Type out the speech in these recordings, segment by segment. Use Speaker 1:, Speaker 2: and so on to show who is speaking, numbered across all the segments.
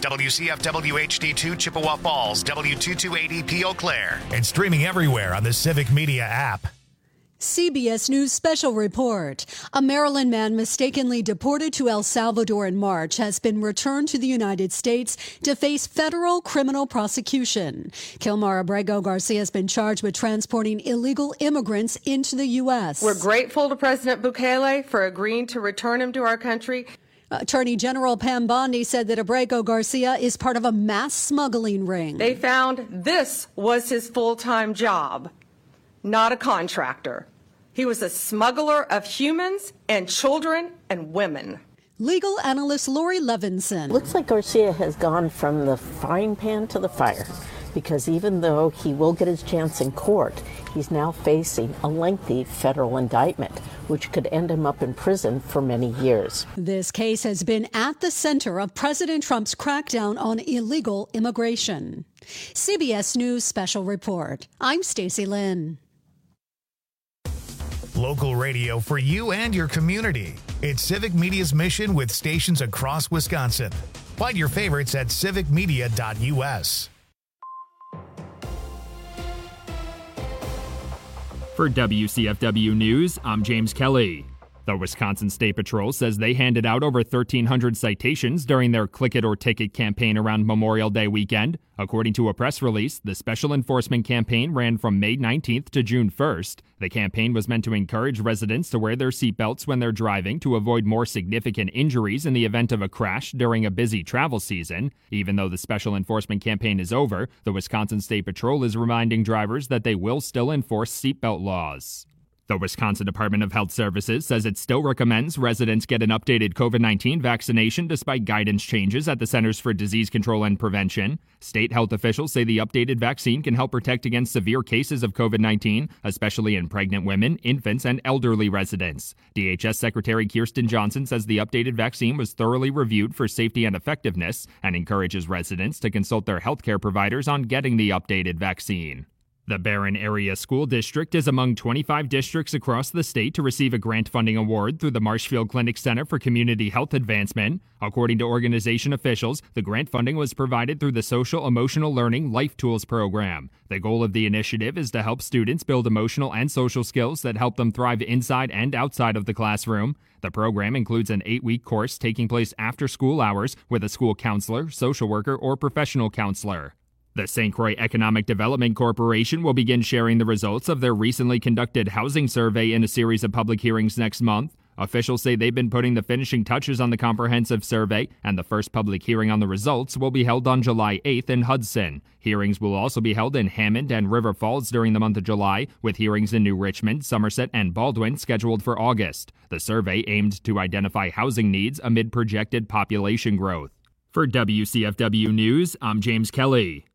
Speaker 1: WCFW HD2 Chippewa Falls, W228EP Eau Claire.
Speaker 2: And streaming everywhere on the Civic Media app.
Speaker 3: CBS News special report. A Maryland man mistakenly deported to El Salvador in March has been returned to the United States to face federal criminal prosecution. Kilmar Abrego Garcia has been charged with transporting illegal immigrants into the U.S.
Speaker 4: We're grateful to President Bukele for agreeing to return him to our country.
Speaker 3: Attorney General Pam Bondi said that Abrego Garcia is part of a mass smuggling ring.
Speaker 4: They found this was his full-time job, not a contractor. He was a smuggler of humans and children and women.
Speaker 3: Legal analyst Lori Levinson.
Speaker 5: Looks like Garcia has gone from the frying pan to the fire, because even though he will get his chance in court, he's now facing a lengthy federal indictment, which could end him up in prison for many years.
Speaker 3: This case has been at the center of President Trump's crackdown on illegal immigration. CBS News Special Report. I'm Stacey Lynn.
Speaker 2: Local radio for you and your community. It's Civic Media's mission with stations across Wisconsin. Find your favorites at civicmedia.us.
Speaker 6: For WCFW News, I'm James Kelly. The Wisconsin State Patrol says they handed out over 1,300 citations during their Click It or Ticket campaign around Memorial Day weekend. According to a press release, the special enforcement campaign ran from May 19th to June 1st. The campaign was meant to encourage residents to wear their seatbelts when they're driving to avoid more significant injuries in the event of a crash during a busy travel season. Even though the special enforcement campaign is over, the Wisconsin State Patrol is reminding drivers that they will still enforce seatbelt laws. The Wisconsin Department of Health Services says it still recommends residents get an updated COVID-19 vaccination despite guidance changes at the Centers for Disease Control and Prevention. State health officials say the updated vaccine can help protect against severe cases of COVID-19, especially in pregnant women, infants, and elderly residents. DHS Secretary Kirsten Johnson says the updated vaccine was thoroughly reviewed for safety and effectiveness and encourages residents to consult their healthcare providers on getting the updated vaccine. The Barron Area School District is among 25 districts across the state to receive a grant funding award through the Marshfield Clinic Center for Community Health Advancement. According to organization officials, the grant funding was provided through the Social Emotional Learning Life Tools program. The goal of the initiative is to help students build emotional and social skills that help them thrive inside and outside of the classroom. The program includes an 8-week course taking place after school hours with a school counselor, social worker, or professional counselor. The St. Croix Economic Development Corporation will begin sharing the results of their recently conducted housing survey in a series of public hearings next month. Officials say they've been putting the finishing touches on the comprehensive survey, and the first public hearing on the results will be held on July 8th in Hudson. Hearings will also be held in Hammond and River Falls during the month of July, with hearings in New Richmond, Somerset, and Baldwin scheduled for August. The survey aimed to identify housing needs amid projected population growth. For WCFW News, I'm James Kelly.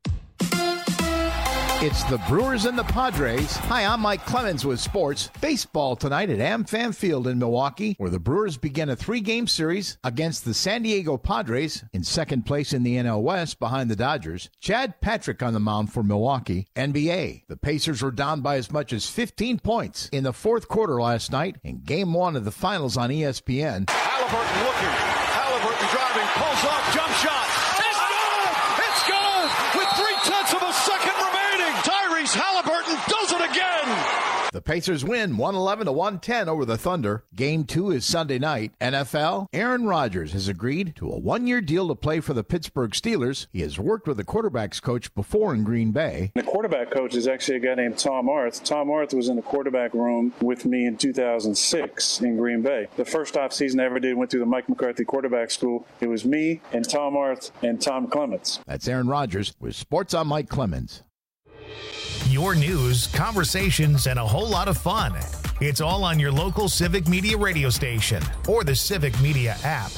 Speaker 7: It's the Brewers and the Padres. Hi, I'm Mike Clemens with sports. Baseball tonight at AmFam Field in Milwaukee, where the Brewers begin a 3-game series against the San Diego Padres in second place in the NL West behind the Dodgers. Chad Patrick on the mound for Milwaukee. NBA. The Pacers were down by as much as 15 points in the fourth quarter last night in Game 1 of the finals on ESPN.
Speaker 8: Halliburton looking. Halliburton driving. Pulls off. Jump shot. It's good! It's good! With 0.3 seconds remaining. Tyrese Halliburton does it again!
Speaker 7: The Pacers win 111-110 over the Thunder. Game 2 is Sunday night. NFL, Aaron Rodgers has agreed to a 1-year deal to play for the Pittsburgh Steelers. He has worked with the quarterbacks coach before in Green Bay.
Speaker 9: The quarterback coach is actually a guy named Tom Arth. Tom Arth was in the quarterback room with me in 2006 in Green Bay. The first offseason I ever did went through the Mike McCarthy quarterback school. It was me and Tom Arth and Tom Clements.
Speaker 7: That's Aaron Rodgers with Sports on Mike Clemens.
Speaker 2: Your news, conversations, and a whole lot of fun. It's all on your local Civic Media radio station or the Civic Media app.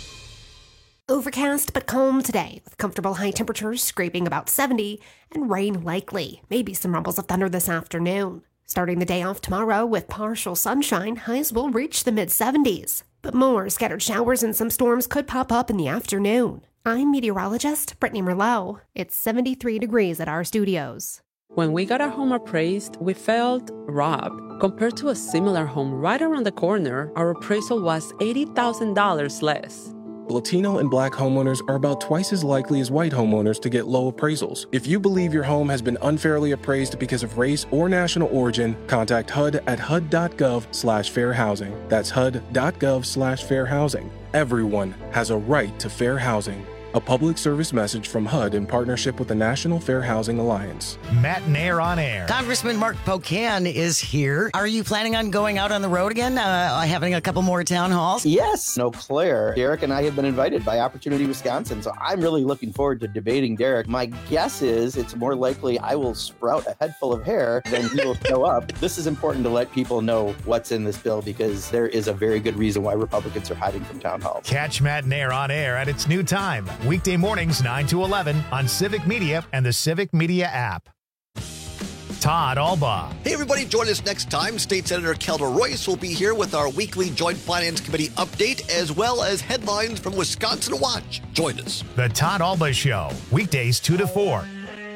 Speaker 10: Overcast but calm today, with comfortable high temperatures scraping about 70 and rain likely. Maybe some rumbles of thunder this afternoon. Starting the day off tomorrow with partial sunshine, highs will reach the mid-70s. But more scattered showers and some storms could pop up in the afternoon. I'm meteorologist Brittany Merlot. It's 73 degrees at our studios.
Speaker 11: When we got our home appraised, we felt robbed. Compared to a similar home right around the corner, our appraisal was $80,000 less.
Speaker 12: Latino and Black homeowners are about twice as likely as white homeowners to get low appraisals. If you believe your home has been unfairly appraised because of race or national origin, contact HUD at HUD.gov/fair housing. That's HUD.gov/fair housing. Everyone has a right to fair housing. A public service message from HUD in partnership with the National Fair Housing Alliance.
Speaker 2: Matt Nair on air.
Speaker 13: Congressman Mark Pocan is here. Are you planning on going out on the road again, having a couple more town halls?
Speaker 14: Yes. Eau Claire. Derek and I have been invited by Opportunity Wisconsin, so I'm really looking forward to debating Derek. My guess is it's more likely I will sprout a head full of hair than he will show up. This is important to let people know what's in this bill because there is a very good reason why Republicans are hiding from town halls.
Speaker 2: Catch Matt Nair on air at its new time. Weekday mornings 9 to 11 on Civic Media and the Civic Media app. Todd Alba.
Speaker 15: Hey, everybody, join us next time. State Senator Kelda Royce will be here with our weekly Joint Finance Committee update, as well as headlines from Wisconsin Watch. Join us.
Speaker 2: The Todd Alba Show, weekdays 2 to 4.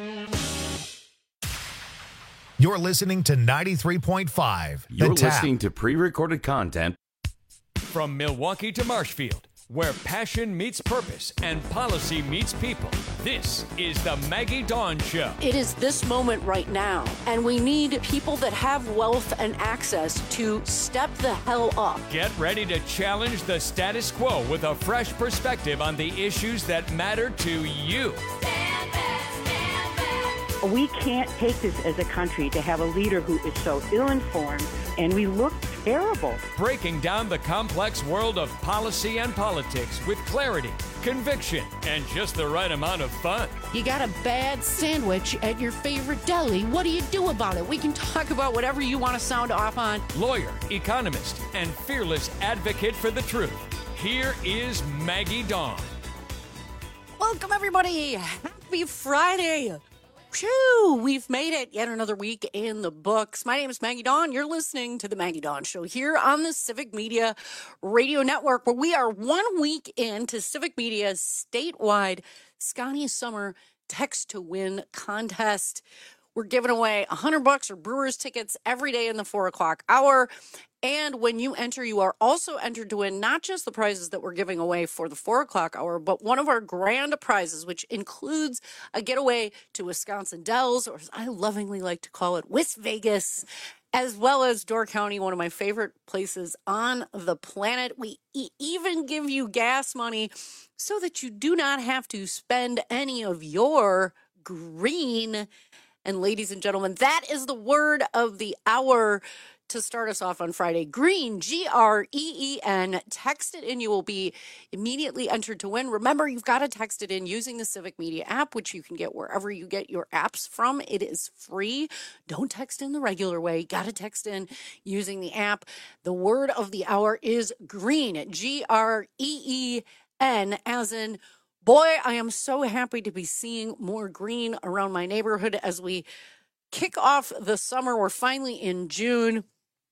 Speaker 2: You're listening to 93.5.
Speaker 16: You're listening to pre-recorded content.
Speaker 17: From Milwaukee to Marshfield, where passion meets purpose and policy meets people. This is the Maggie Dawn Show.
Speaker 18: It is this moment right now, and we need people that have wealth and access to step the hell up.
Speaker 17: Get ready to challenge the status quo with a fresh perspective on the issues that matter to you.
Speaker 19: We can't take this as a country to have a leader who is so ill-informed, and we look terrible.
Speaker 17: Breaking down the complex world of policy and politics with clarity, conviction, and just the right amount of fun.
Speaker 18: You got a bad sandwich at your favorite deli. What do you do about it? We can talk about whatever you want to sound off on.
Speaker 17: Lawyer, economist, and fearless advocate for the truth. Here is Maggie Dawn.
Speaker 18: Welcome, everybody. Happy Friday. Whew, we've made it. Yet another week in the books. My name is Maggie Dawn. You're listening to the Maggie Dawn Show here on the Civic Media Radio Network, where we are 1 week into Civic Media's statewide Scotty Summer Text to Win contest. We're giving away $100 or Brewers tickets every day in the 4 o'clock hour. And when you enter, you are also entered to win not just the prizes that we're giving away for the 4 o'clock hour, but one of our grand prizes, which includes a getaway to Wisconsin Dells, or as I lovingly like to call it, West Vegas, as well as Door County, one of my favorite places on the planet. We even give you gas money so that you do not have to spend any of your green. And ladies and gentlemen, that is the word of the hour to start us off on Friday. Green, Green. Text it in. You will be immediately entered to win. Remember, you've got to text it in using the Civic Media app, which you can get wherever you get your apps from. It is free. Don't text in the regular way. Got to text in using the app. The word of the hour is green, Green, as in, boy, I am so happy to be seeing more green around my neighborhood as we kick off the summer. We're finally in June.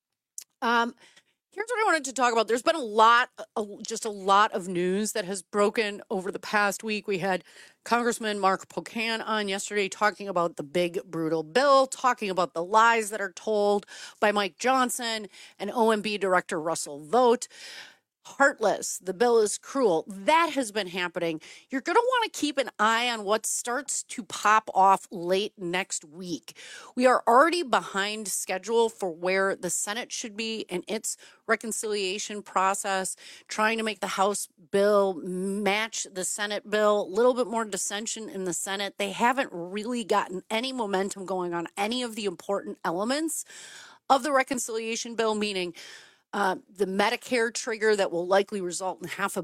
Speaker 18: Here's what I wanted to talk about. There's been a lot of news that has broken over the past week. We had Congressman Mark Pocan on yesterday talking about the big, brutal bill, talking about the lies that are told by Mike Johnson and OMB Director Russell Vought. Heartless. The bill is cruel. That has been happening. You're going to want to keep an eye on what starts to pop off late next week. We are already behind schedule for where the Senate should be in its reconciliation process, trying to make the House bill match the Senate bill. A little bit more dissension in the Senate. They haven't really gotten any momentum going on any of the important elements of the reconciliation bill, meaning the Medicare trigger that will likely result in half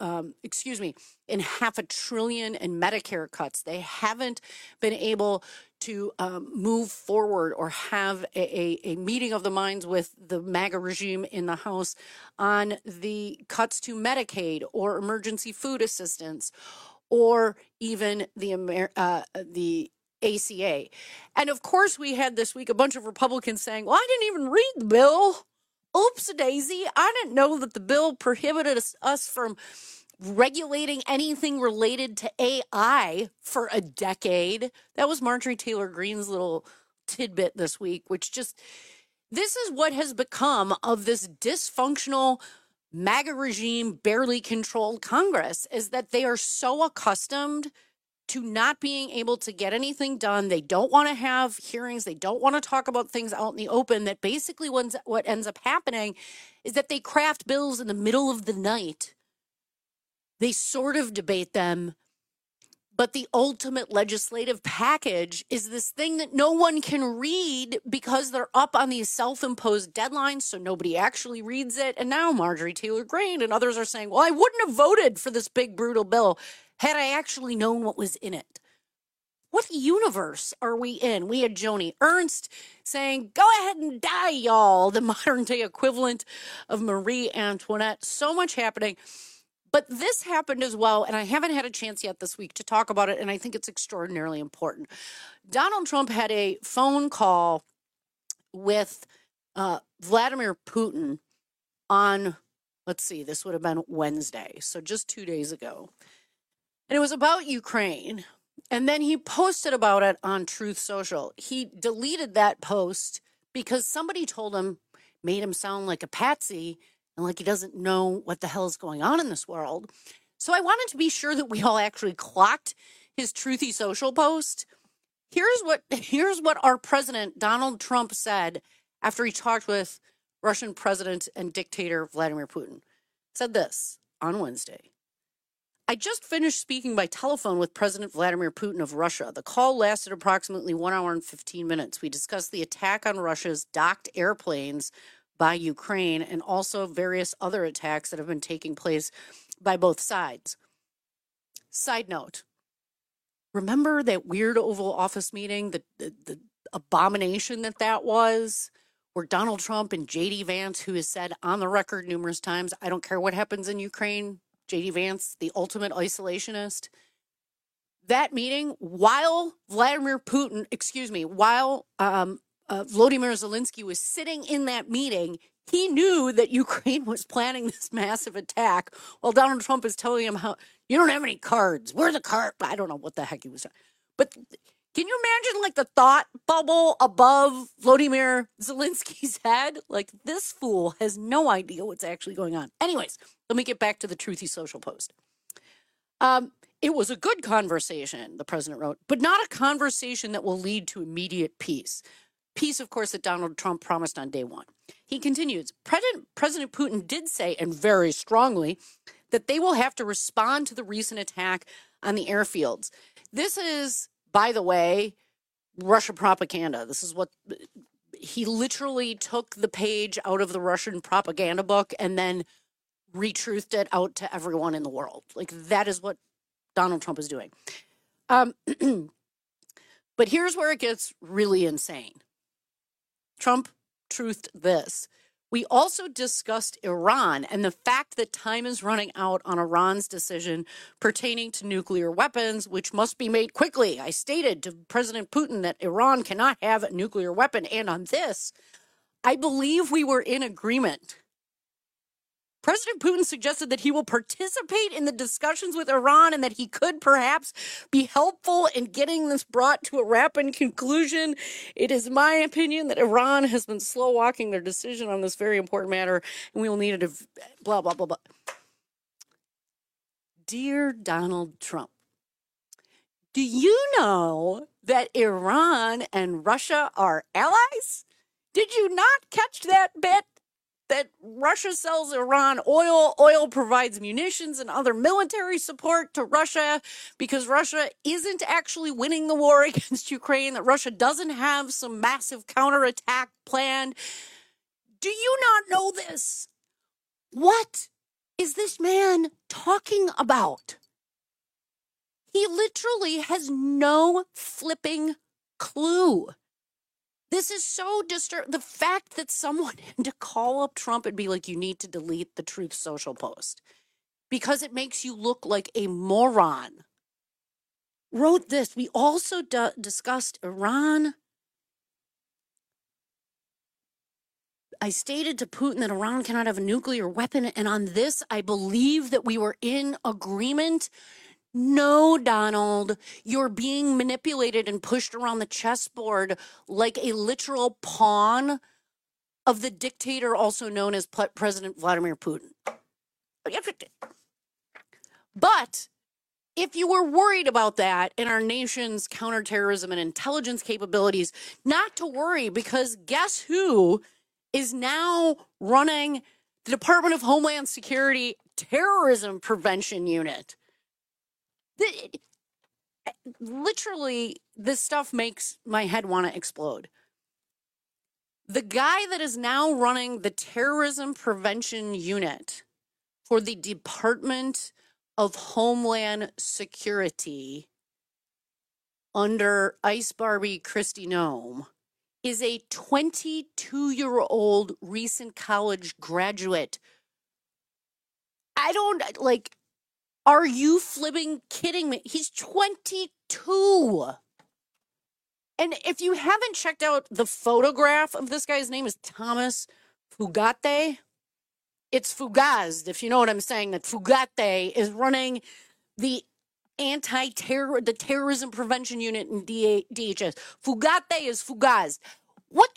Speaker 18: a trillion in Medicare cuts. They haven't been able to move forward or have a meeting of the minds with the MAGA regime in the House on the cuts to Medicaid or emergency food assistance or even the ACA. And of course, we had this week a bunch of Republicans saying, well, I didn't even read the bill. Oops-a-daisy, I didn't know that the bill prohibited us from regulating anything related to AI for a decade. That was Marjorie Taylor Greene's little tidbit this week, this is what has become of this dysfunctional MAGA regime barely controlled Congress is that they are so accustomed to not being able to get anything done. They don't want to have hearings. They don't want to talk about things out in the open, that basically what ends up happening is that they craft bills in the middle of the night. They sort of debate them, but the ultimate legislative package is this thing that no one can read because they're up on these self-imposed deadlines, so nobody actually reads it. And now Marjorie Taylor Greene and others are saying, well, I wouldn't have voted for this big, brutal bill had I actually known what was in it. What universe are we in? We had Joni Ernst saying, go ahead and die, y'all, the modern-day equivalent of Marie Antoinette. So much happening. But this happened as well, and I haven't had a chance yet this week to talk about it, and I think it's extraordinarily important. Donald Trump had a phone call with Vladimir Putin on, let's see, this would have been Wednesday, so just 2 days ago. And it was about Ukraine, and then he posted about it on Truth Social. He deleted that post because somebody told him, made him sound like a patsy, and like he doesn't know what the hell is going on in this world. So I wanted to be sure that we all actually clocked his Truthy Social post. Here's what our president, Donald Trump, said after he talked with Russian President and dictator Vladimir Putin. Said this on Wednesday. I just finished speaking by telephone with President Vladimir Putin of Russia. The call lasted approximately 1 hour and 15 minutes. We discussed the attack on Russia's docked airplanes by Ukraine and also various other attacks that have been taking place by both sides. Side note, remember that weird Oval Office meeting, the abomination that was, where Donald Trump and J.D. Vance, who has said on the record numerous times, I don't care what happens in Ukraine, J.D. Vance, the ultimate isolationist. That meeting, while Vladimir Zelensky was sitting in that meeting, he knew that Ukraine was planning this massive attack while Donald Trump is telling him how you don't have any cards. Where are the cards? I don't know what the heck he was saying. But can you imagine like the thought bubble above Vladimir Zelensky's head? Like, this fool has no idea what's actually going on. Anyways, let me get back to the Truthy Social post. It was a good conversation, the president wrote, but not a conversation that will lead to immediate peace. Peace, of course, that Donald Trump promised on day one. He continues, President Putin did say, and very strongly, that they will have to respond to the recent attack on the airfields. This is, by the way, Russia propaganda. This is what he literally took the page out of the Russian propaganda book and then retruthed it out to everyone in the world. Like, that is what Donald Trump is doing. But here's where it gets really insane. Trump truthed this. We also discussed Iran and the fact that time is running out on Iran's decision pertaining to nuclear weapons, which must be made quickly. I stated to President Putin that Iran cannot have a nuclear weapon. And on this, I believe we were in agreement. President Putin suggested that he will participate in the discussions with Iran and that he could perhaps be helpful in getting this brought to a rapid conclusion. It is my opinion that Iran has been slow walking their decision on this very important matter, and we will need it. Blah, blah, blah, blah. Dear Donald Trump, do you know that Iran and Russia are allies? Did you not catch that bit? That Russia sells Iran oil. Oil provides munitions and other military support to Russia because Russia isn't actually winning the war against Ukraine, that Russia doesn't have some massive counterattack planned. Do you not know this? What is this man talking about? He literally has no flipping clue. This is so disturbing. The fact that someone had to call up Trump and be like, you need to delete the Truth Social post because it makes you look like a moron. Wrote this. We also discussed Iran. I stated to Putin that Iran cannot have a nuclear weapon. And on this, I believe that we were in agreement. No, Donald, you're being manipulated and pushed around the chessboard like a literal pawn of the dictator also known as President Vladimir Putin. But if you were worried about that in our nation's counterterrorism and intelligence capabilities, not to worry, because guess who is now running the Department of Homeland Security Terrorism Prevention Unit? Literally, this stuff makes my head want to explode. The guy that is now running the Terrorism Prevention Unit for the Department of Homeland Security under Ice Barbie Kristi Noem is a 22-year-old recent college graduate. I don't, are you flipping kidding me? He's 22. And if you haven't checked out the photograph of this guy's name is Thomas Fugate. It's Fugazed, if you know what I'm saying, that Fugate is running the the terrorism prevention unit in DHS. Fugate is Fugazed. What?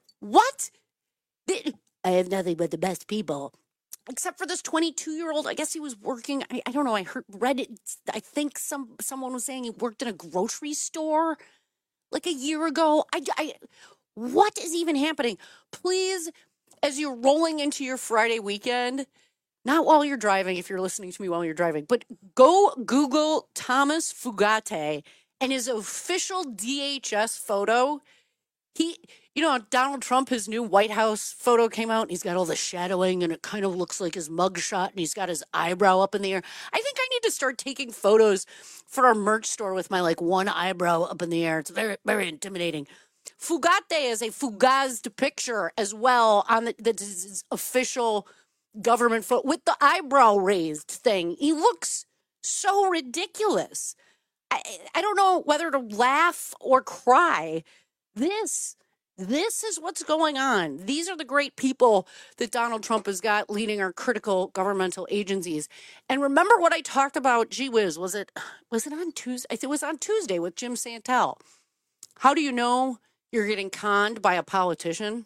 Speaker 18: I have nothing but the best people. Except for this 22-year-old, I guess he was working, I don't know, read it, I think someone was saying he worked in a grocery store like a year ago. What is even happening? Please, as you're rolling into your Friday weekend, not while you're driving, if you're listening to me while you're driving, but go Google Thomas Fugate and his official DHS photo. Donald Trump, his new White House photo came out, and he's got all the shadowing, and it kind of looks like his mugshot, and he's got his eyebrow up in the air. I think I need to start taking photos for our merch store with my, one eyebrow up in the air. It's very, very intimidating. Fugate is a fugazed picture as well on the official government photo with the eyebrow raised thing. He looks so ridiculous. I don't know whether to laugh or cry. This is what's going on. These are the great people that Donald Trump has got leading our critical governmental agencies. And remember what I talked about, gee whiz, was it on Tuesday? I think it was on Tuesday with Jim Santel. How do you know you're getting conned by a politician?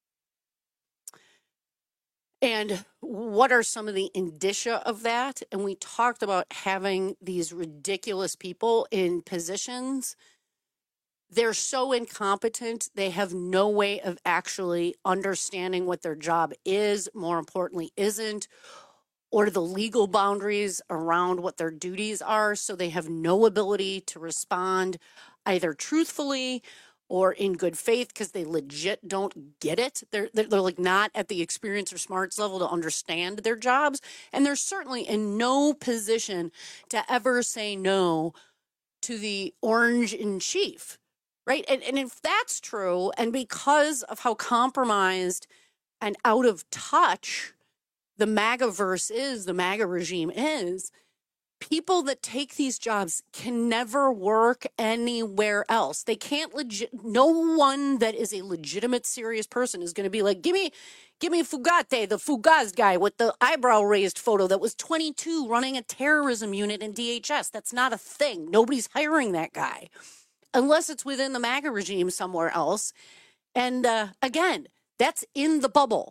Speaker 18: And what are some of the indicia of that? And we talked about having these ridiculous people in positions. They're so incompetent, they have no way of actually understanding what their job is, more importantly, isn't, or the legal boundaries around what their duties are. So they have no ability to respond either truthfully or in good faith because they legit don't get it. They're not at the experience or smarts level to understand their jobs. And they're certainly in no position to ever say no to the orange in chief. Right. And if that's true, and because of how compromised and out of touch the MAGA-verse is, the MAGA regime is, people that take these jobs can never work anywhere else. They can't no one that is a legitimate, serious person is going to be like, give me Fugate, the Fugaz guy with the eyebrow raised photo that was 22 running a terrorism unit in DHS. That's not a thing. Nobody's hiring that guy. Unless it's within the MAGA regime somewhere else. And again, that's in the bubble.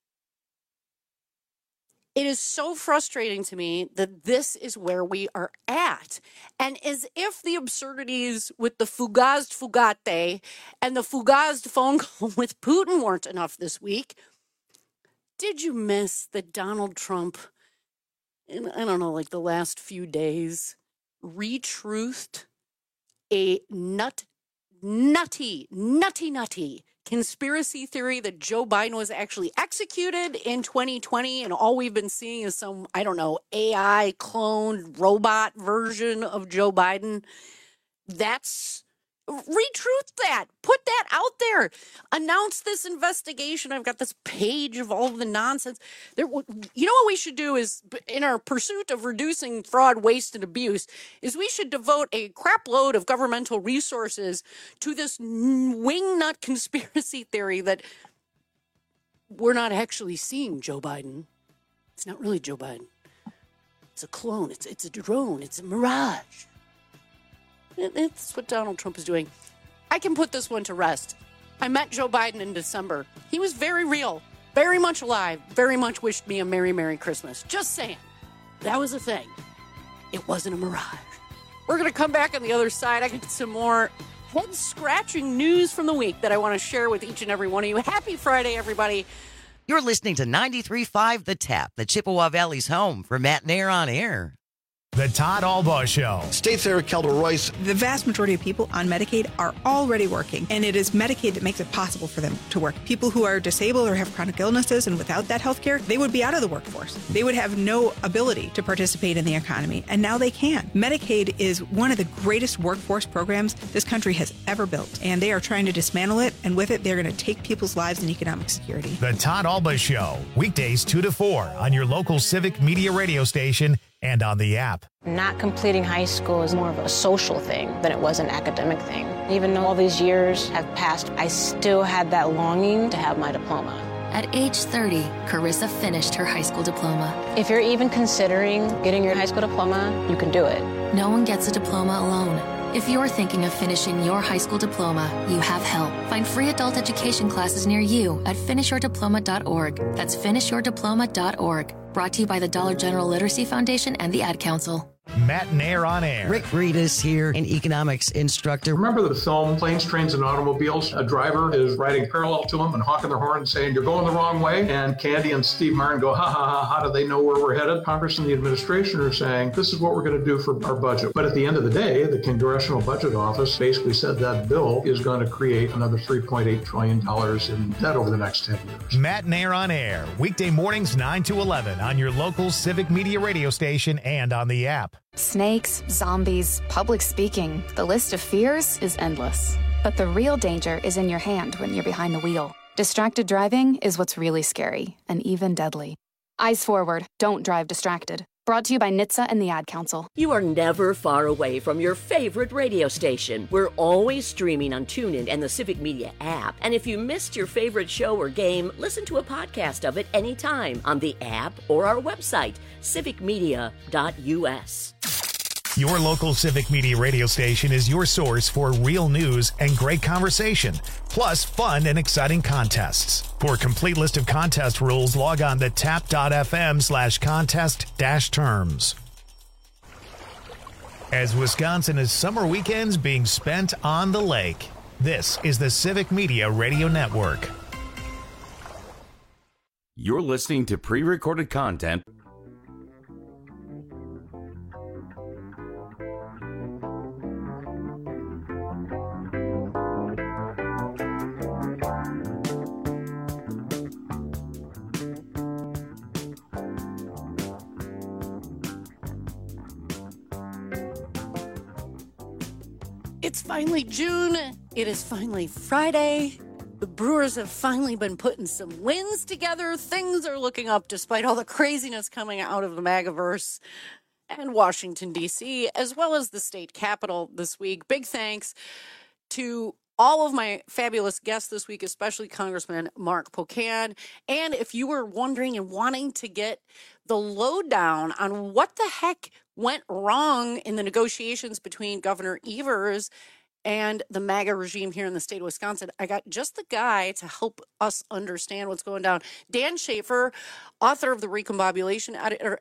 Speaker 18: It is so frustrating to me that this is where we are at. And as if the absurdities with the Fugazed Fugate and the Fugazed phone call with Putin weren't enough this week, did you miss that Donald Trump, in, the last few days, retruthed a nutty conspiracy theory that Joe Biden was actually executed in 2020, and all we've been seeing is some, AI cloned robot version of Joe Biden? Retruth that. Put that out there. Announce this investigation. I've got this page of all of the nonsense. You know what we should do is, in our pursuit of reducing fraud, waste, and abuse, is we should devote a crap load of governmental resources to this wingnut conspiracy theory that we're not actually seeing Joe Biden. It's not really Joe Biden. It's a clone. It's a drone. It's a mirage. It's what Donald Trump is doing. I can put this one to rest. I met Joe Biden in December. He was very real. very much alive, very much wished me a Merry, Merry Christmas. Just saying. That was a thing. It wasn't a mirage. We're going to come back on the other side. I got some more head-scratching news from the week that I want to share with each and every one of you. Happy Friday, everybody.
Speaker 13: You're listening to 93.5 The Tap, the Chippewa Valley's home for Matt Nair on Air.
Speaker 2: The Todd Albaugh Show.
Speaker 15: State Senator Kelda Royce.
Speaker 20: The vast majority of people on Medicaid are already working, and it is Medicaid that makes it possible for them to work. People who are disabled or have chronic illnesses and without that health care, they would be out of the workforce. They would have no ability to participate in the economy, and now they can. Medicaid is one of the greatest workforce programs this country has ever built, and they are trying to dismantle it, and with it, they're going to take people's lives and economic security.
Speaker 2: The Todd Albaugh Show, weekdays 2 to 4 on your local Civic Media radio station and on the app.
Speaker 21: Not completing high school is more of a social thing than it was an academic thing. Even though all these years have passed, I still had that longing to have my diploma.
Speaker 22: At age 30, Carissa finished her high school diploma.
Speaker 21: If you're even considering getting your high school diploma, you can do it.
Speaker 22: No one gets a diploma alone. If you're thinking of finishing your high school diploma, you have help. Find free adult education classes near you at finishyourdiploma.org. That's finishyourdiploma.org. Brought to you by the Dollar General Literacy Foundation and the Ad Council.
Speaker 2: Matt Nair on Air.
Speaker 13: Rick Reedus here, an economics instructor.
Speaker 23: Remember the film Planes, Trains, and Automobiles? A driver is riding parallel to him and honking their horn and saying, "You're going the wrong way." And Candy and Steve Martin go, "Ha ha ha, how do they know where we're headed?" Congress and the administration are saying, "This is what we're going to do for our budget." But at the end of the day, the Congressional Budget Office basically said that bill is going to create another $3.8 trillion in debt over the next 10 years.
Speaker 2: Matt Nair on Air, weekday mornings 9 to 11 on your local Civic Media radio station and on the app.
Speaker 24: Snakes, zombies, public speaking. The list of fears is endless. But the real danger is in your hand when you're behind the wheel. Distracted driving is what's really scary and even deadly. Eyes forward, don't drive distracted. Brought to you by NHTSA and the Ad Council.
Speaker 25: You are never far away from your favorite radio station. We're always streaming on TuneIn and the Civic Media app. And if you missed your favorite show or game, listen to a podcast of it anytime on the app or our website, civicmedia.us.
Speaker 2: Your local Civic Media radio station is your source for real news and great conversation, plus fun and exciting contests. For a complete list of contest rules, log on to tap.fm/contest-terms. As Wisconsin is summer weekends being spent on the lake, this is the Civic Media Radio Network.
Speaker 16: You're listening to pre-recorded content.
Speaker 18: It's finally June. It is finally Friday. The Brewers have finally been putting some wins together. Things are looking up despite all the craziness coming out of the MAGAverse and Washington, D.C., as well as the state capitol this week. Big thanks to all of my fabulous guests this week, especially Congressman Mark Pocan. And if you were wondering and wanting to get the lowdown on what the heck went wrong in the negotiations between Governor Evers and the MAGA regime here in the state of Wisconsin, I got just the guy to help us understand what's going down. Dan Schaefer, author of the Recombobulation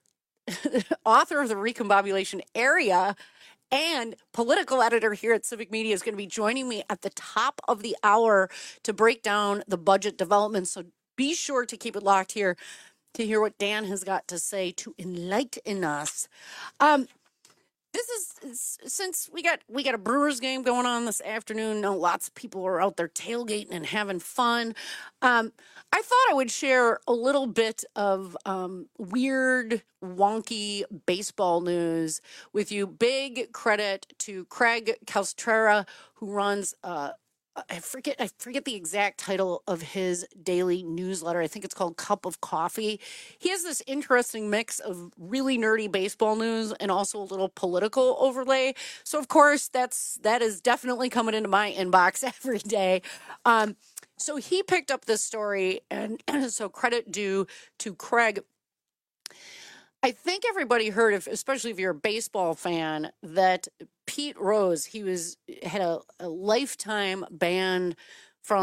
Speaker 18: Area and political editor here at Civic Media, is going to be joining me at the top of the hour to break down the budget developments. So be sure to keep it locked here to hear what Dan has got to say to enlighten us. This is, since we got a Brewers game going on this afternoon. Know lots of people are out there tailgating and having fun. I thought I would share a little bit of weird, wonky baseball news with you. Big credit to Craig Calstrera, who runs I forget the exact title of his daily newsletter. I think it's called Cup of Coffee. He has this interesting mix of really nerdy baseball news and also a little political overlay. So, of course, that is definitely coming into my inbox every day. So he picked up this story, and so credit due to Craig. I think everybody heard of, especially if you're a baseball fan, that Pete Rose, he had a lifetime ban from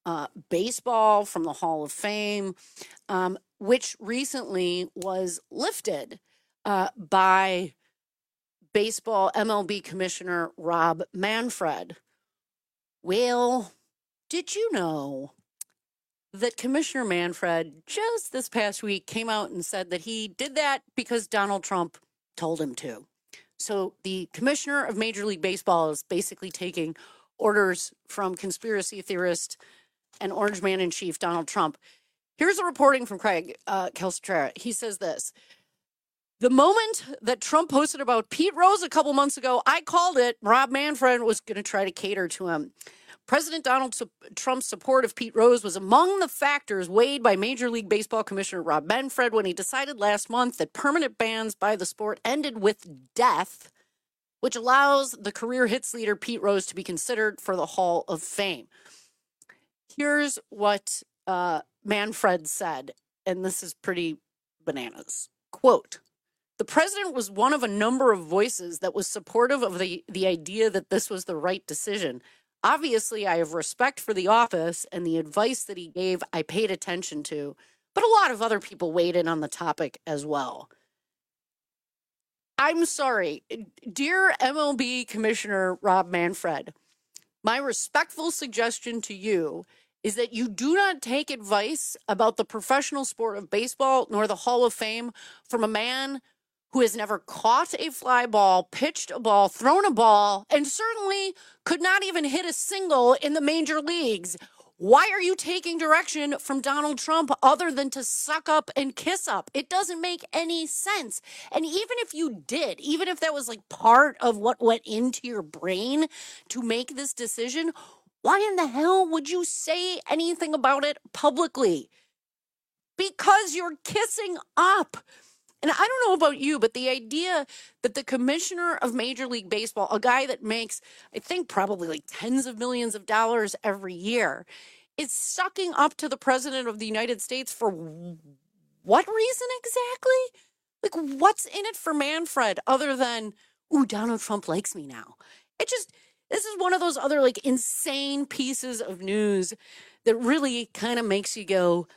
Speaker 18: baseball from the Hall of Fame, which recently was lifted by baseball MLB Commissioner Rob Manfred. Well, did you know that Commissioner Manfred just this past week came out and said that he did that because Donald Trump told him to? So the commissioner of Major League Baseball is basically taking orders from conspiracy theorist and Orange Man in Chief Donald Trump. Here's a reporting from Craig Calcaterra. He says this: the moment that Trump posted about Pete Rose a couple months ago, I called it. Rob Manfred was going to try to cater to him. President Donald Trump's support of Pete Rose was among the factors weighed by Major League Baseball Commissioner Rob Manfred when he decided last month that permanent bans by the sport ended with death, which allows the career hits leader Pete Rose to be considered for the Hall of Fame. Here's what Manfred said, and this is pretty bananas. Quote, the president was one of a number of voices that was supportive of the idea that this was the right decision. Obviously, I have respect for the office and the advice that he gave I paid attention to, but a lot of other people weighed in on the topic as well. I'm sorry, dear MLB Commissioner Rob Manfred, my respectful suggestion to you is that you do not take advice about the professional sport of baseball nor the Hall of Fame from a man who has never caught a fly ball, pitched a ball, thrown a ball, and certainly could not even hit a single in the major leagues. Why are you taking direction from Donald Trump other than to suck up and kiss up? It doesn't make any sense. And even if you did, even if that was like part of what went into your brain to make this decision, why in the hell would you say anything about it publicly? Because you're kissing up. And I don't know about you, but the idea that the commissioner of Major League Baseball, a guy that makes, I think, probably like tens of millions of dollars every year, is sucking up to the president of the United States for what reason exactly? Like, what's in it for Manfred other than, ooh, Donald Trump likes me now? This is one of those other like insane pieces of news that really kind of makes you go,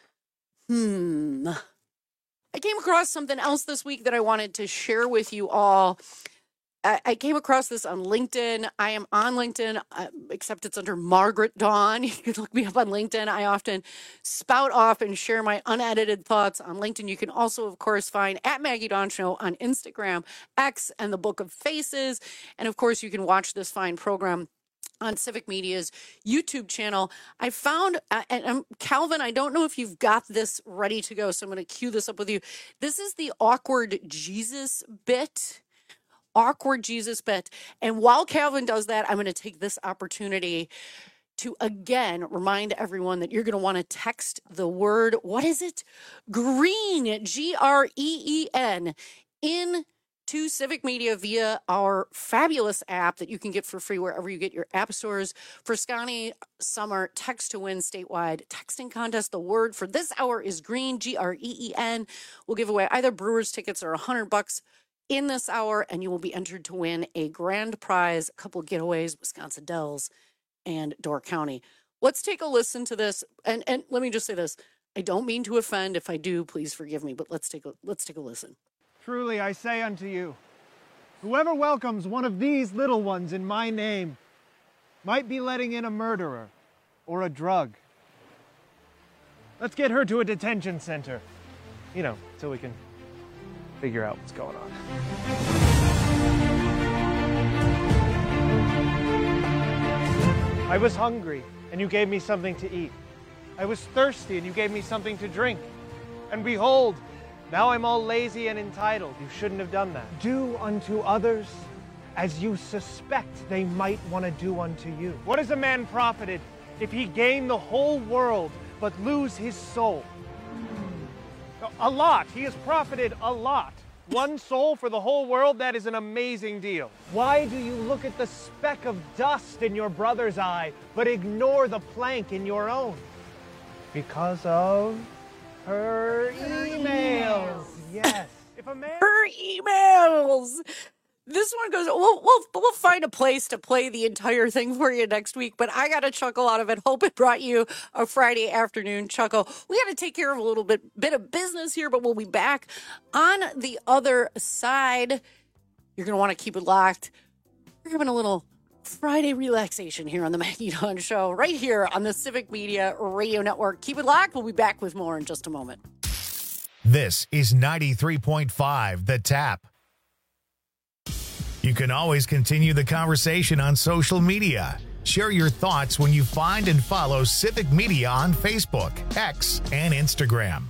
Speaker 18: I came across something else this week that I wanted to share with you all. I came across this on LinkedIn. I am on LinkedIn, except it's under Margaret Dawn. You can look me up on LinkedIn. I often spout off and share my unedited thoughts on LinkedIn. You can also, of course, find at Maggie Dawn Show on Instagram, X, and the Book of Faces. And, of course, you can watch this fine program on Civic Media's YouTube channel. I found, and Calvin, I don't know if you've got this ready to go, so I'm going to cue this up with you. This is the Awkward Jesus bit. Awkward Jesus bit. And while Calvin does that, I'm going to take this opportunity to again remind everyone that you're going to want to text the word, what is it? Green, Green, in to Civic Media via our fabulous app that you can get for free wherever you get your app stores. For Scotty Summer Text to Win statewide texting contest, the word for this hour is green, Green. We'll give away either Brewers tickets or $100 in this hour, and you will be entered to win a grand prize, a couple of getaways, Wisconsin Dells and Door County. Let's take a listen to this. And let me just say this. I don't mean to offend. If I do, please forgive me, but let's take a listen.
Speaker 1: Truly I say unto you, whoever welcomes one of these little ones in my name might be letting in a murderer or a drug. Let's get her to a detention center, so we can figure out what's going on. I was hungry, and you gave me something to eat. I was thirsty, and you gave me something to drink. And behold, now I'm all lazy and entitled. You shouldn't have done that. Do unto others as you suspect they might want to do unto you. What is a man profited if he gain the whole world but lose his soul? A lot. He has profited a lot. One soul for the whole world, that is an amazing deal. Why do you look at the speck of dust in your brother's eye but ignore the plank in your own? Because of her emails. Yes.
Speaker 18: Her emails. This one goes, we'll find a place to play the entire thing for you next week, but I got a chuckle out of it. Hope it brought you a Friday afternoon chuckle. We got to take care of a little bit of business here, but we'll be back on the other side. You're going to want to keep it locked. We're having a little Friday relaxation here on the Maggie Dawn Show, right here on the Civic Media Radio Network. Keep it locked. We'll be back with more in just a moment.
Speaker 2: This is 93.5 The Tap. You can always continue the conversation on social media. Share your thoughts when you find and follow Civic Media on Facebook, X, and Instagram.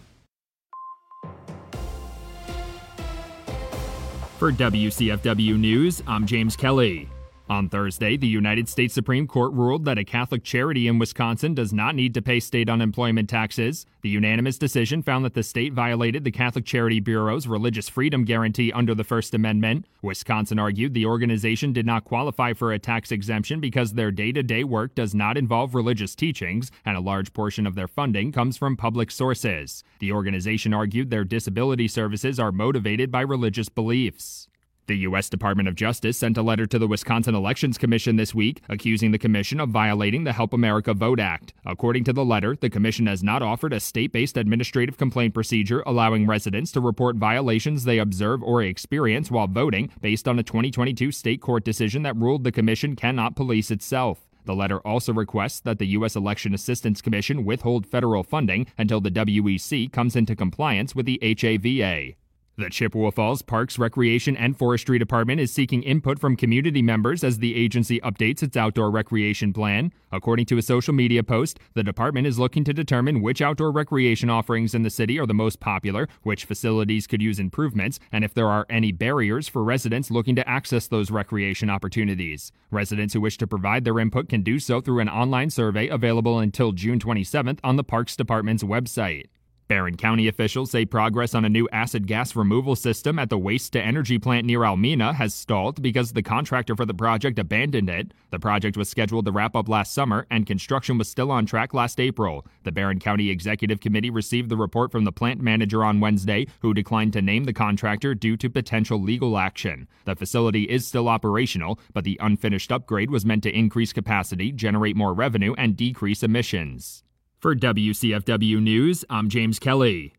Speaker 3: For WCFW News, I'm James Kelly. On Thursday, the United States Supreme Court ruled that a Catholic charity in Wisconsin does not need to pay state unemployment taxes. The unanimous decision found that the state violated the Catholic Charity Bureau's religious freedom guarantee under the First Amendment. Wisconsin argued the organization did not qualify for a tax exemption because their day-to-day work does not involve religious teachings, and a large portion of their funding comes from public sources. The organization argued their disability services are motivated by religious beliefs. The U.S. Department of Justice sent a letter to the Wisconsin Elections Commission this week, accusing the commission of violating the Help America Vote Act. According to the letter, the commission has not offered a state-based administrative complaint procedure allowing residents to report violations they observe or experience while voting based on a 2022 state court decision that ruled the commission cannot police itself. The letter also requests that the U.S. Election Assistance Commission withhold federal funding until the WEC comes into compliance with the HAVA. The Chippewa Falls Parks, Recreation, and Forestry Department is seeking input from community members as the agency updates its outdoor recreation plan. According to a social media post, the department is looking to determine which outdoor recreation offerings in the city are the most popular, which facilities could use improvements, and if there are any barriers for residents looking to access those recreation opportunities. Residents who wish to provide their input can do so through an online survey available until June 27th on the Parks Department's website. Barron County officials say progress on a new acid gas removal system at the waste-to-energy plant near Almena has stalled because the contractor for the project abandoned it. The project was scheduled to wrap up last summer, and construction was still on track last April. The Barron County Executive Committee received the report from the plant manager on Wednesday, who declined to name the contractor due to potential legal action. The facility is still operational, but the unfinished upgrade was meant to increase capacity, generate more revenue, and decrease emissions. For WCFW News, I'm James Kelly.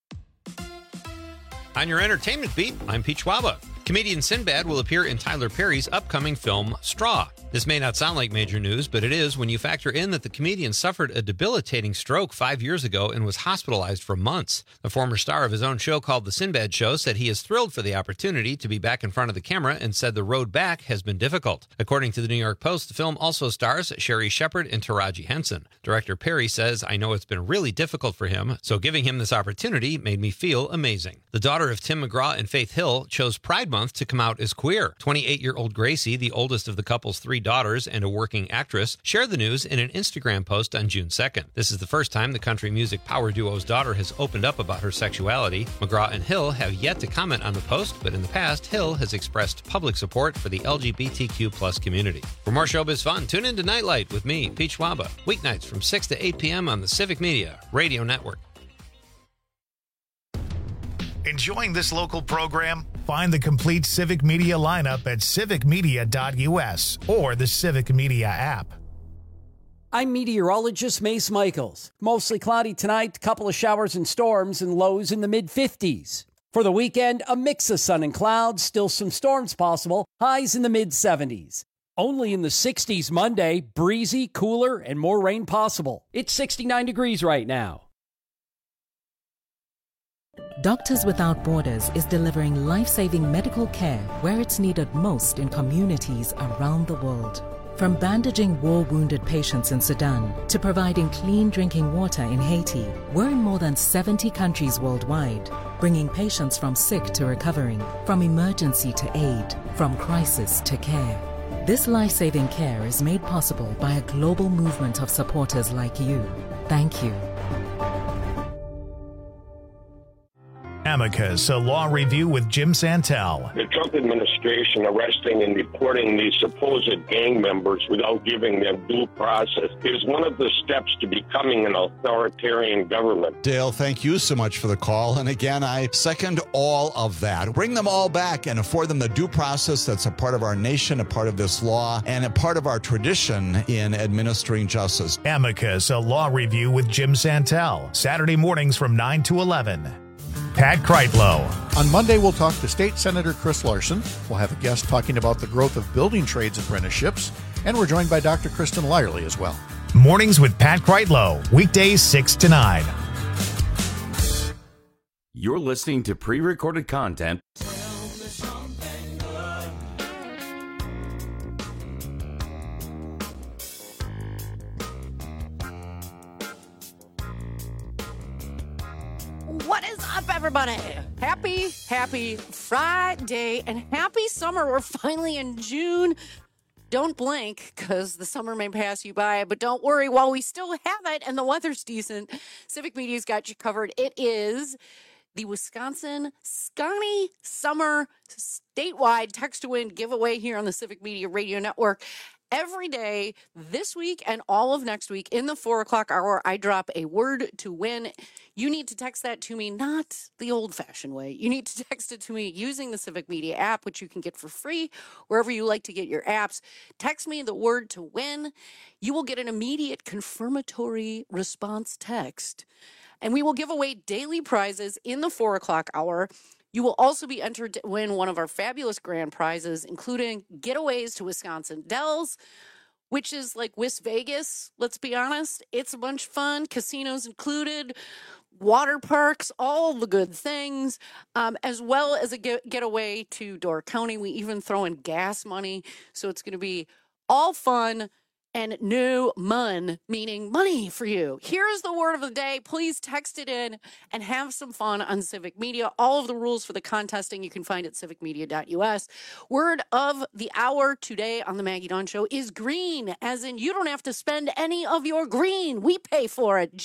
Speaker 4: On your entertainment beat, I'm Pete Schwaba. Comedian Sinbad will appear in Tyler Perry's upcoming film, Straw. This may not sound like major news, but it is when you factor in that the comedian suffered a debilitating stroke 5 years ago and was hospitalized for months. The former star of his own show called The Sinbad Show said he is thrilled for the opportunity to be back in front of the camera and said the road back has been difficult. According to the New York Post, the film also stars Sherry Shepherd and Taraji Henson. Director Perry says, "I know it's been really difficult for him, so giving him this opportunity made me feel amazing." The daughter of Tim McGraw and Faith Hill chose Pride Month to come out as queer. 28-year-old Gracie, the oldest of the couple's 3 daughters and a working actress, shared the news in an Instagram post on June 2nd. This is the first time the country music power duo's daughter has opened up about her sexuality. McGraw and Hill have yet to comment on the post, but in the past, Hill has expressed public support for the LGBTQ+ community. For more showbiz fun, tune in to Nightlight with me, Pete Schwaba, weeknights from 6 to 8 p.m. on the Civic Media Radio Network.
Speaker 2: Enjoying this local program? Find the complete Civic Media lineup at civicmedia.us or the Civic Media app.
Speaker 5: I'm meteorologist Mace Michaels. Mostly cloudy tonight, couple of showers and storms, and lows in the mid-50s. For the weekend, a mix of sun and clouds, still some storms possible, highs in the mid-70s. Only in the 60s Monday, breezy, cooler, and more rain possible. It's 69 degrees right now.
Speaker 6: Doctors Without Borders is delivering life-saving medical care where it's needed most in communities around the world. From bandaging war-wounded patients in Sudan to providing clean drinking water in Haiti, we're in more than 70 countries worldwide, bringing patients from sick to recovering, from emergency to aid, from crisis to care. This life-saving care is made possible by a global movement of supporters like you. Thank you.
Speaker 2: Amicus, a law review with Jim Santel.
Speaker 7: The Trump administration arresting and deporting these supposed gang members without giving them due process is one of the steps to becoming an authoritarian government.
Speaker 8: Dale, thank you so much for the call. And again, I second all of that. Bring them all back and afford them the due process that's a part of our nation, a part of this law, and a part of our tradition in administering justice.
Speaker 2: Amicus, a law review with Jim Santel. Saturday mornings from 9 to 11. Pat Kreitlow.
Speaker 9: On Monday, we'll talk to State Senator Chris Larson. We'll have a guest talking about the growth of building trades apprenticeships. And we're joined by Dr. Kristen Lyerly as well.
Speaker 2: Mornings with Pat Kreitlow. Weekdays 6 to 9.
Speaker 16: You're listening to pre-recorded content.
Speaker 18: What is up, everybody? Happy Friday and happy summer. We're finally in June. Don't blink because the summer may pass you by, but don't worry while we still have it and the weather's decent. Civic Media's got you covered. It is the Wisconsin Scotty Summer statewide text to win giveaway here on the Civic Media Radio Network. Every day this week and all of next week in the 4 o'clock hour, I drop a word to win. You need to text that to me, not the old-fashioned way. You need to text it to me using the Civic Media app, which you can get for free wherever you like to get your apps. Text me the word to win. You will get an immediate confirmatory response text. And we will give away daily prizes in the 4 o'clock hour. You will also be entered to win one of our fabulous grand prizes, including getaways to Wisconsin Dells, which is like West Vegas, let's be honest. It's a bunch of fun, casinos included, water parks, all the good things, as well as a getaway to Door County. We even throw in gas money, so it's going to be all fun and no mun, meaning money for you. Here is the word of the day. Please text it in and have some fun on Civic Media. All of the rules for the contesting you can find at civicmedia.us. Word of the hour today on the Maggie Dawn Show is green, as in you don't have to spend any of your green. We pay for it.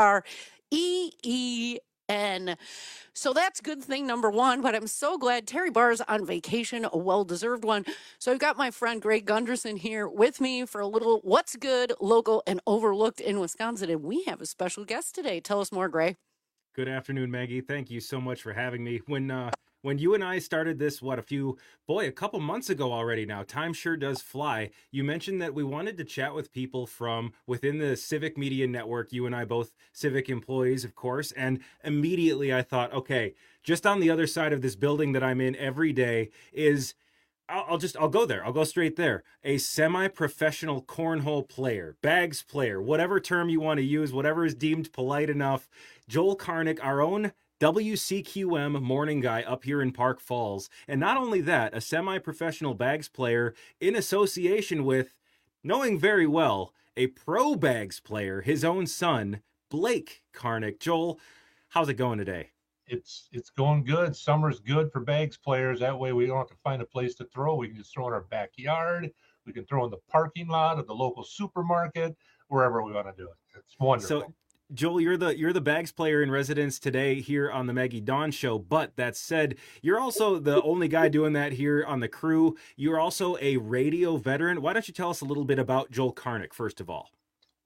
Speaker 18: GREEN. So that's good thing number one, but I'm so glad Terry Barr's on vacation, a well-deserved one. So I've got my friend Greg Gunderson here with me for a little what's good, local, and overlooked in Wisconsin. And we have a special guest today. Tell us more, Greg.
Speaker 10: Good afternoon, Maggie. Thank you so much for having me. When you and I started this, a couple months ago already now, time sure does fly. You mentioned that we wanted to chat with people from within the Civic Media Network. You and I both Civic employees, of course. And immediately I thought, okay, just on the other side of this building that I'm in every day is, I'll go there. I'll go straight there. A semi-professional cornhole player, bags player, whatever term you want to use, whatever is deemed polite enough. Joel Karnick, our own WCQM morning guy up here in Park Falls. And not only that, a semi-professional bags player in association with, knowing very well, a pro bags player, his own son, Blake Karnick. Joel, how's it going today?
Speaker 23: It's going good. Summer's good for bags players. That way we don't have to find a place to throw. We can just throw in our backyard. We can throw in the parking lot of the local supermarket, wherever we want to do it. It's wonderful.
Speaker 10: So, Joel, you're the bags player in residence today here on the Maggie Dawn Show. But that said, you're also the only guy doing that here on the crew. You're also a radio veteran. Why don't you tell us a little bit about Joel Karnick, first of all?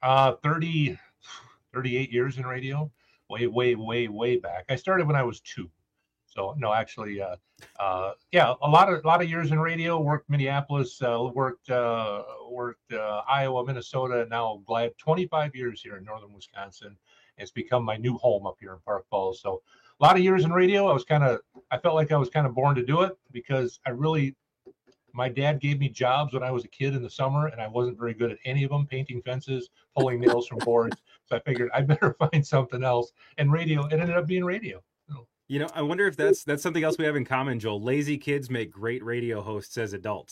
Speaker 23: 38 years in radio, way back. I started when I was 2. So no, actually, a lot of years in radio. Worked Minneapolis, worked Iowa, Minnesota, and now glad 25 years here in northern Wisconsin. It's become my new home up here in Park Falls. So a lot of years in radio. I felt like I was kind of born to do it because my dad gave me jobs when I was a kid in the summer, and I wasn't very good at any of them, painting fences, pulling nails from boards. So I figured I better find something else. And radio, it ended up being radio.
Speaker 10: I wonder if that's something else we have in common, Joel. Lazy kids make great radio hosts as adults.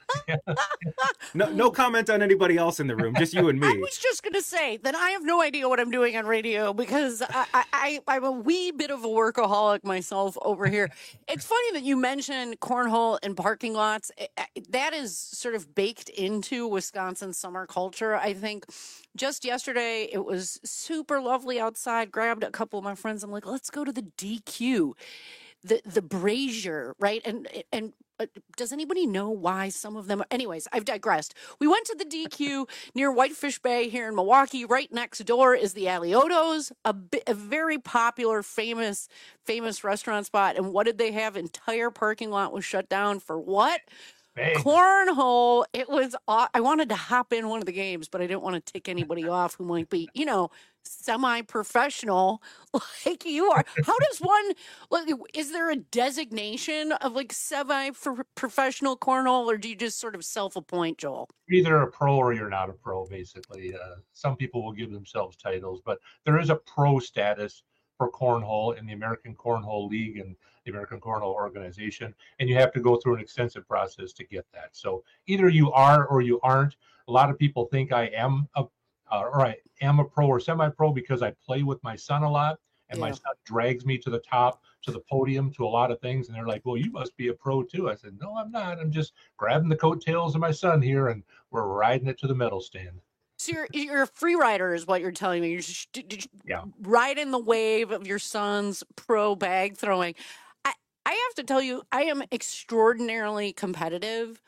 Speaker 10: No comment on anybody else in the room, just you and me.
Speaker 18: I was just going to say that I have no idea what I'm doing on radio because I'm a wee bit of a workaholic myself over here. It's funny that you mentioned cornhole in parking lots. That is sort of baked into Wisconsin summer culture. I think just yesterday it was super lovely outside. Grabbed a couple of my friends. I'm like, let's go to the DQ, the Brazier, right? And does anybody know why some of them? Anyways, I've digressed. We went to the DQ near Whitefish Bay here in Milwaukee. Right next door is the Aliotos, a very popular, famous restaurant spot. And what did they have? Entire parking lot was shut down for what? Cornhole. It was. I wanted to hop in one of the games, but I didn't want to tick anybody off who might be, semi-professional like you are. How does one, is there a designation of like semi-professional cornhole, or do you just sort of self-appoint, Joel?
Speaker 11: You're either a pro or you're not a pro, basically. Some people will give themselves titles, but there is a pro status for cornhole in the American Cornhole League and the American Cornhole Organization, and you have to go through an extensive process to get that. So either you are or you aren't. A lot of people think I am a pro or semi-pro because I play with my son a lot, and my son drags me to the top, to the podium, to a lot of things, and they're like, well, you must be a pro too. I said, no, I'm not. I'm just grabbing the coattails of my son here, and we're riding it to the medal stand.
Speaker 18: So you're a free rider is what you're telling me. You're just riding the wave of your son's pro bag throwing. I have to tell you, I am extraordinarily competitive.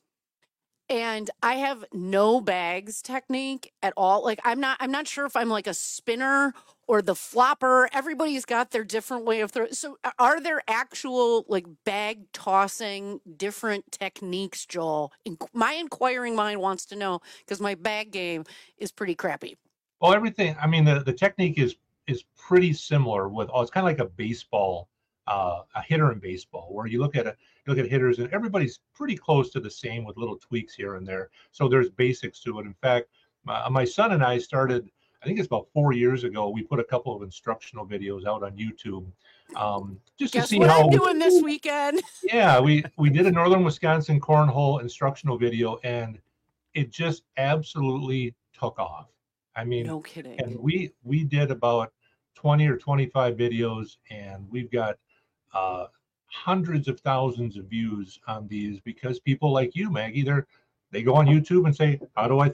Speaker 18: And I have no bags technique at all. Like I'm not sure if I'm like a spinner or the flopper. Everybody's got their different way of throwing. So are there actual like bag tossing different techniques, Joel? My inquiring mind wants to know because my bag game is pretty crappy.
Speaker 11: Well, everything. I mean, the technique is pretty similar with. It's kind of like a baseball. A hitter in baseball, where you look at hitters and everybody's pretty close to the same with little tweaks here and there. So there's basics to it. In fact, my son and I started, I think it's about 4 years ago. We put a couple of instructional videos out on YouTube, just to see
Speaker 18: what
Speaker 11: how
Speaker 18: I'm doing this weekend.
Speaker 11: Yeah, we did a Northern Wisconsin cornhole instructional video, and it just absolutely took off. I mean,
Speaker 18: no kidding.
Speaker 11: And we did about 20 or 25 videos, and we've got hundreds of thousands of views on these because people like you, Maggie, they go on YouTube and say, how do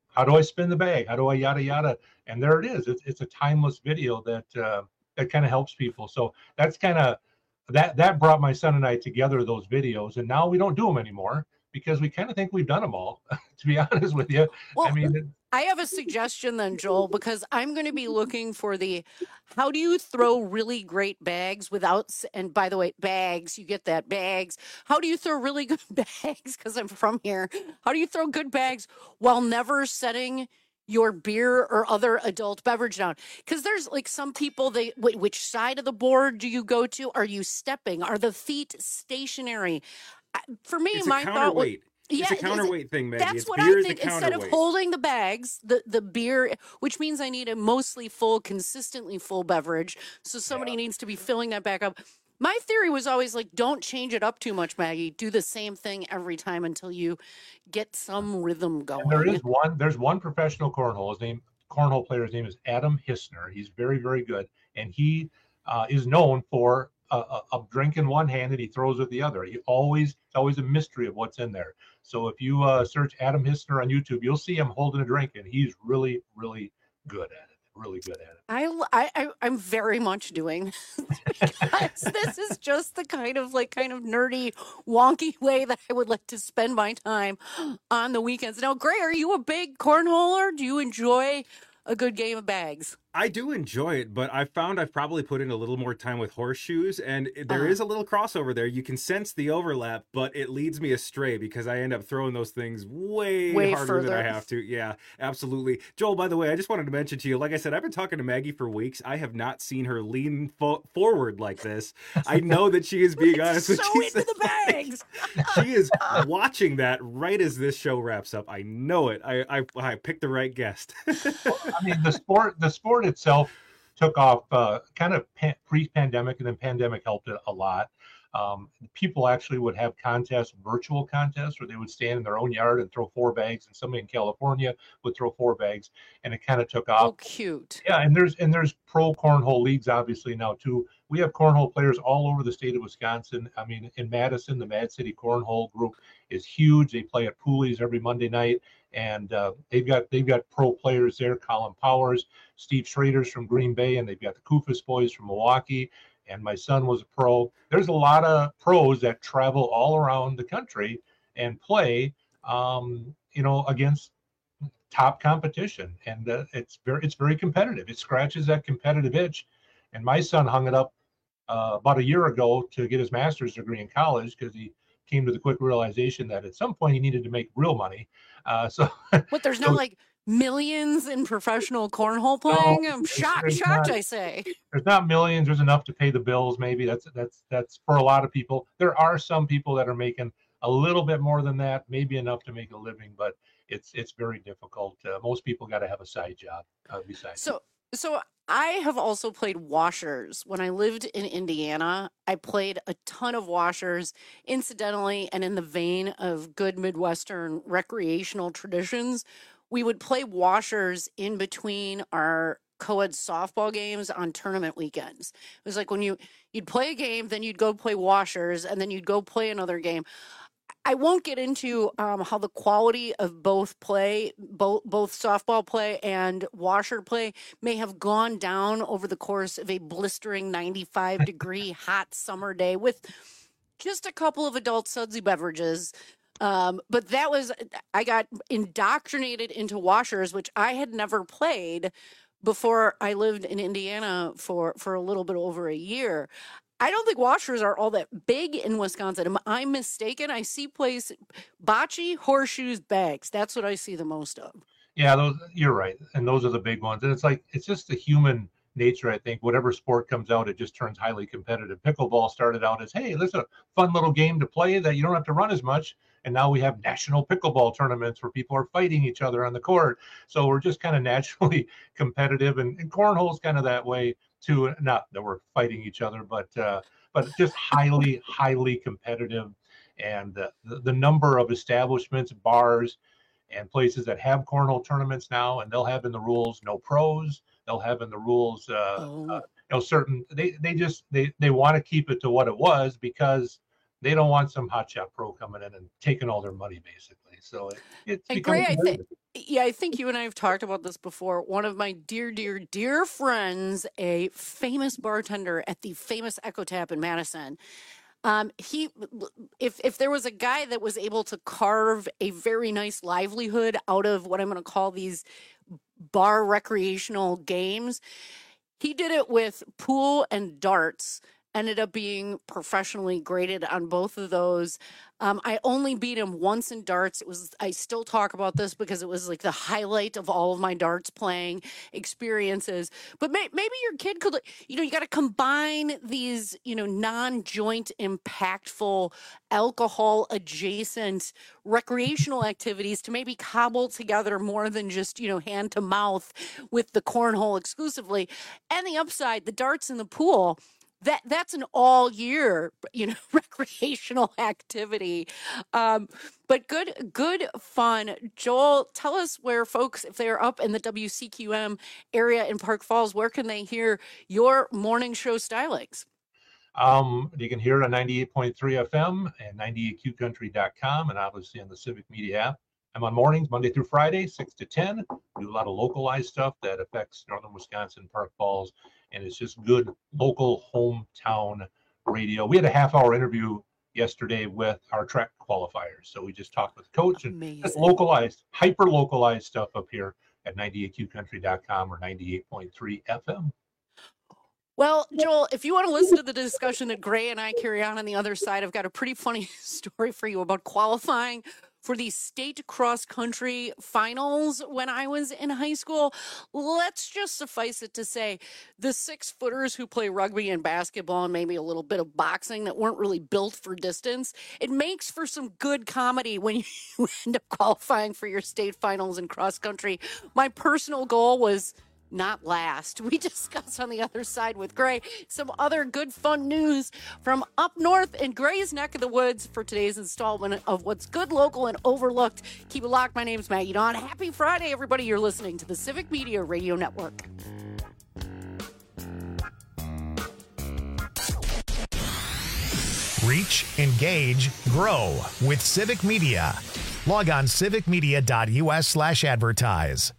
Speaker 11: I spin the bag? How do I yada yada? And there it is. It's a timeless video that kind of helps people. So that's kind of that brought my son and I together, those videos, and now we don't do them anymore because we kind of think we've done them all, to be honest with you.
Speaker 18: Well, I have a suggestion then, Joel, because I'm going to be looking for how do you throw really great bags without, and by the way, bags, you get that, bags. How do you throw really good bags? Because I'm from here. How do you throw good bags while never setting your beer or other adult beverage down? Because there's like some people, which side of the board do you go to? Are you stepping? Are the feet stationary? For me, my thought was,
Speaker 10: it's a counterweight thing, Maggie.
Speaker 18: That's what I think. Instead of holding the bags, the beer, which means I need a mostly full, consistently full beverage. So somebody needs to be filling that back up. My theory was always like, don't change it up too much, Maggie. Do the same thing every time until you get some rhythm going.
Speaker 11: And there's one professional cornhole player's name is Adam Hissner. He's very, very good. And he is known for a drink in one hand and he throws with the other. It's always a mystery of what's in there. So if you search Adam Hissner on YouTube, you'll see him holding a drink, and he's really, really good at it. Really good at it.
Speaker 18: I'm very much doing because this is just the kind of nerdy, wonky way that I would like to spend my time on the weekends. Now, Gray, are you a big cornholer? Do you enjoy a good game of bags?
Speaker 10: I do enjoy it, but I found I've probably put in a little more time with horseshoes, and there is a little crossover there. You can sense the overlap, but it leads me astray because I end up throwing those things way harder
Speaker 18: further
Speaker 10: than I have to. Yeah, absolutely. Joel, by the way, I just wanted to mention to you, like I said, I've been talking to Maggie for weeks. I have not seen her lean forward like this. I know that she is being honest with you.
Speaker 18: So into the bags.
Speaker 10: She is watching that right as this show wraps up. I know it. I picked the right guest.
Speaker 11: I mean, the sport itself took off kind of pre-pandemic, and then pandemic helped it a lot. People actually would have contests, virtual contests, where they would stand in their own yard and throw 4 bags, and somebody in California would throw 4 bags, and it kind of took off.
Speaker 18: Oh, cute.
Speaker 11: Yeah, and there's pro cornhole leagues obviously now too. We have cornhole players all over the state of Wisconsin. I mean, in Madison, the Mad City Cornhole group is huge. They play at Pooley's every Monday night, and they've got pro players there. Colin Powers, Steve Schrader's from Green Bay, and they've got the Kufis boys from Milwaukee. And my son was a pro. There's a lot of pros that travel all around the country and play, against top competition, and it's very competitive. It scratches that competitive itch. And my son hung it up about a year ago to get his master's degree in college, because he came to the quick realization that at some point he needed to make real money.
Speaker 18: But there's not like millions in professional cornhole playing. I'm shocked. I say
Speaker 11: there's not millions. There's enough to pay the bills. Maybe that's for a lot of people. There are some people that are making a little bit more than that, maybe enough to make a living, but it's very difficult. Most people got to have a side job besides.
Speaker 18: So I have also played washers. When I lived in Indiana, I played a ton of washers. Incidentally, and in the vein of good Midwestern recreational traditions, we would play washers in between our co-ed softball games on tournament weekends. It was like when you'd play a game, then you'd go play washers, and then you'd go play another game. I won't get into how the quality of both softball play and washer play may have gone down over the course of a blistering 95-degree hot summer day with just a couple of adult sudsy beverages. But I got indoctrinated into washers, which I had never played before I lived in Indiana for a little bit over a year. I don't think washers are all that big in Wisconsin. Am I mistaken? I see bocce, horseshoes, bags. That's what I see the most of.
Speaker 11: Yeah, you're right. And those are the big ones. And it's just the human nature, I think. Whatever sport comes out, it just turns highly competitive. Pickleball started out as, hey, this is a fun little game to play that you don't have to run as much. And now we have national pickleball tournaments where people are fighting each other on the court. So we're just kind of naturally competitive. And cornhole is kind of that way too. Not that we're fighting each other, but just highly, highly competitive. And the number of establishments, bars, and places that have cornhole tournaments now, and they'll have in the rules no pros. They'll have in the rules, certain. They want to keep it to what it was, because they don't want some hotshot pro coming in and taking all their money, basically. So it's
Speaker 18: Gray, I think you and I have talked about this before. One of my dear, dear, dear friends, a famous bartender at the famous Echo Tap in Madison. If there was a guy that was able to carve a very nice livelihood out of what I'm going to call these bar recreational games, he did it with pool and darts. Ended up being professionally graded on both of those. I only beat him once in darts. I still talk about this because it was like the highlight of all of my darts playing experiences. But maybe your kid could, you got to combine these, non-joint impactful, alcohol adjacent recreational activities to maybe cobble together more than just, hand to mouth with the cornhole exclusively. And the upside, the darts in the pool, that's an all year, recreational activity. But good fun. Joel, tell us where folks, if they're up in the WCQM area in Park Falls, where can they hear your morning show stylings?
Speaker 11: You can hear it on 98.3 FM and 98qcountry.com, and obviously on the Civic Media app. I'm on mornings, Monday through Friday, 6 to 10. We do a lot of localized stuff that affects northern Wisconsin, Park Falls, and it's just good local hometown radio. We had a half-hour interview yesterday with our track qualifiers. So we just talked with the coach and just localized, hyper-localized stuff up here at 98qcountry.com or 98.3 FM.
Speaker 18: Well, Joel, if you want to listen to the discussion that Gray and I carry on the other side, I've got a pretty funny story for you about qualifying for the state cross country finals when I was in high school. Let's just suffice it to say the 6-footers who play rugby and basketball and maybe a little bit of boxing that weren't really built for distance, it makes for some good comedy when you end up qualifying for your state finals in cross country. My personal goal was not last. We discuss on the other side with Gray some other good, fun news from up north in Gray's neck of the woods for today's installment of What's Good, Local, and Overlooked. Keep it locked. My name's Maggie Dawn. Happy Friday, everybody. You're listening to the Civic Media Radio Network.
Speaker 2: Reach, engage, grow with Civic Media. Log on civicmedia.us/advertise.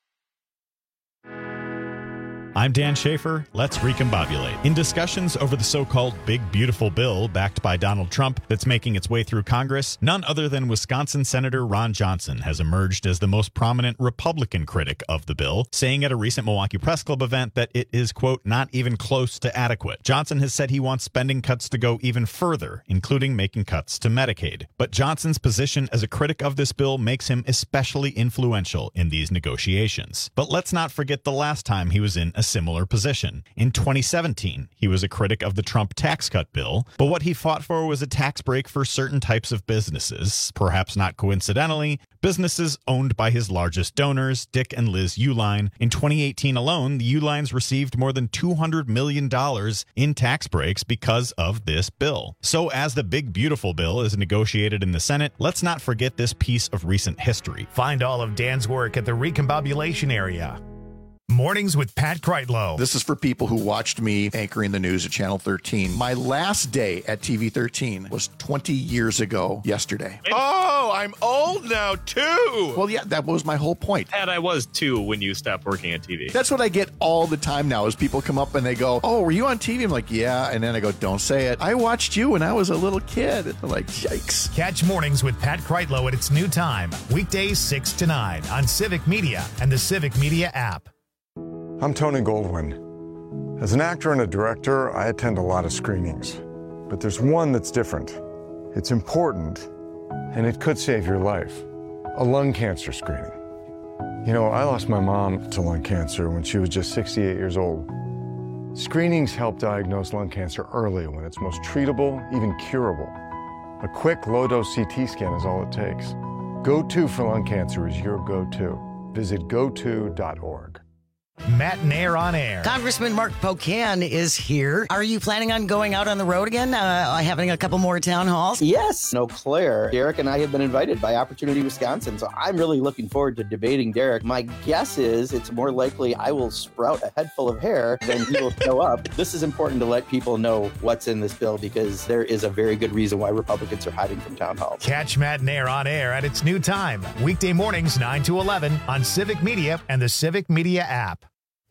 Speaker 12: I'm Dan Schaefer. Let's recombobulate. In discussions over the so-called Big Beautiful Bill backed by Donald Trump that's making its way through Congress, none other than Wisconsin Senator Ron Johnson has emerged as the most prominent Republican critic of the bill, saying at a recent Milwaukee Press Club event that it is, quote, not even close to adequate. Johnson has said he wants spending cuts to go even further, including making cuts to Medicaid. But Johnson's position as a critic of this bill makes him especially influential in these negotiations. But let's not forget the last time he was in a similar position. In 2017, he was a critic of the Trump tax cut bill, but what he fought for was a tax break for certain types of businesses, perhaps not coincidentally, businesses owned by his largest donors, Dick and Liz Uihlein. In 2018 alone, the Uihleins received more than $200 million in tax breaks because of this bill. So as the Big Beautiful Bill is negotiated in the Senate, let's not forget this piece of recent history.
Speaker 2: Find all of Dan's work at the Recombobulation Area. Mornings with Pat Kreitlow.
Speaker 9: This is for people who watched me anchoring the news at Channel 13. My last day at TV 13 was 20 years ago yesterday.
Speaker 14: Oh, I'm old now, too.
Speaker 9: Well, yeah, that was my whole point.
Speaker 14: Pat, I was, too, when you stopped working at TV.
Speaker 9: That's what I get all the time now is people come up and they go, oh, were you on TV? I'm like, yeah. And then I go, don't say it. I watched you when I was a little kid. And they're like, yikes.
Speaker 2: Catch Mornings with Pat Kreitlow at its new time, weekdays 6 to 9 on Civic Media and the Civic Media app.
Speaker 15: I'm Tony Goldwyn. As an actor and a director, I attend a lot of screenings. But there's one that's different. It's important, and it could save your life. A lung cancer screening. You know, I lost my mom to lung cancer when she was just 68 years old. Screenings help diagnose lung cancer early when it's most treatable, even curable. A quick, low-dose CT scan is all it takes. Go-To for lung cancer is your go-to. Visit goto.org.
Speaker 2: Matt and Air on Air.
Speaker 13: Congressman Mark Pocan is here. Are you planning on going out on the road again, having a couple more town halls?
Speaker 17: Yes, Eau Claire. Derek and I have been invited by Opportunity Wisconsin, so I'm really looking forward to debating Derek. My guess is it's more likely I will sprout a head full of hair than he will show up. This is important to let people know what's in this bill because there is a very good reason why Republicans are hiding from town halls.
Speaker 2: Catch Matt and Air on Air at its new time, weekday mornings 9 to 11 on Civic Media and the Civic Media app.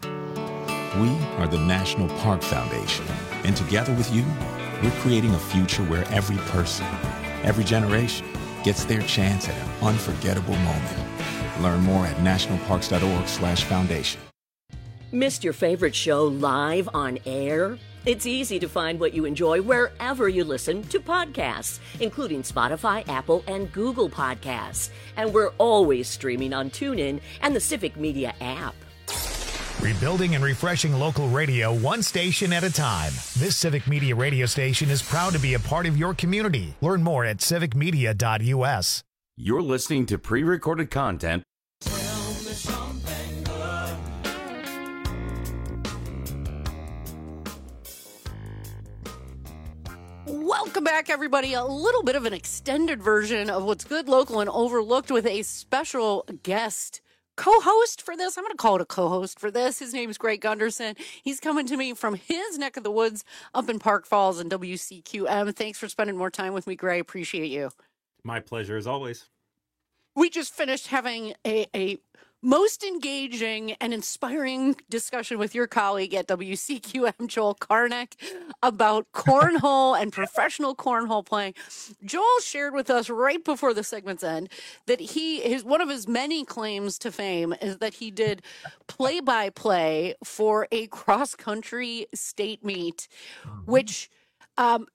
Speaker 19: We are the National Park Foundation, and together with you, we're creating a future where every person, every generation gets their chance at an unforgettable moment. Learn more at nationalparks.org/foundation.
Speaker 25: Missed your favorite show live on air? It's easy to find what you enjoy wherever you listen to podcasts, including Spotify, Apple, and Google Podcasts. And we're always streaming on TuneIn and the Civic Media app.
Speaker 2: Rebuilding and refreshing local radio one station at a time. This Civic Media radio station is proud to be a part of your community. Learn more at civicmedia.us.
Speaker 16: You're listening to pre-recorded content.
Speaker 18: Welcome back, everybody. A little bit of an extended version of What's Good, Local, and Overlooked with a special guest co-host for this. I'm going to call it a co-host for this. His name is Greg Gunderson. He's coming to me from his neck of the woods up in Park Falls and WCQM. Thanks for spending more time with me, Greg. Appreciate you.
Speaker 10: My pleasure, as always.
Speaker 18: We just finished having a most engaging and inspiring discussion with your colleague at WCQM, Joel Karnick, about cornhole and professional cornhole playing. Joel shared with us right before the segment's end that one of his many claims to fame is that he did play-by-play for a cross-country state meet, which I'm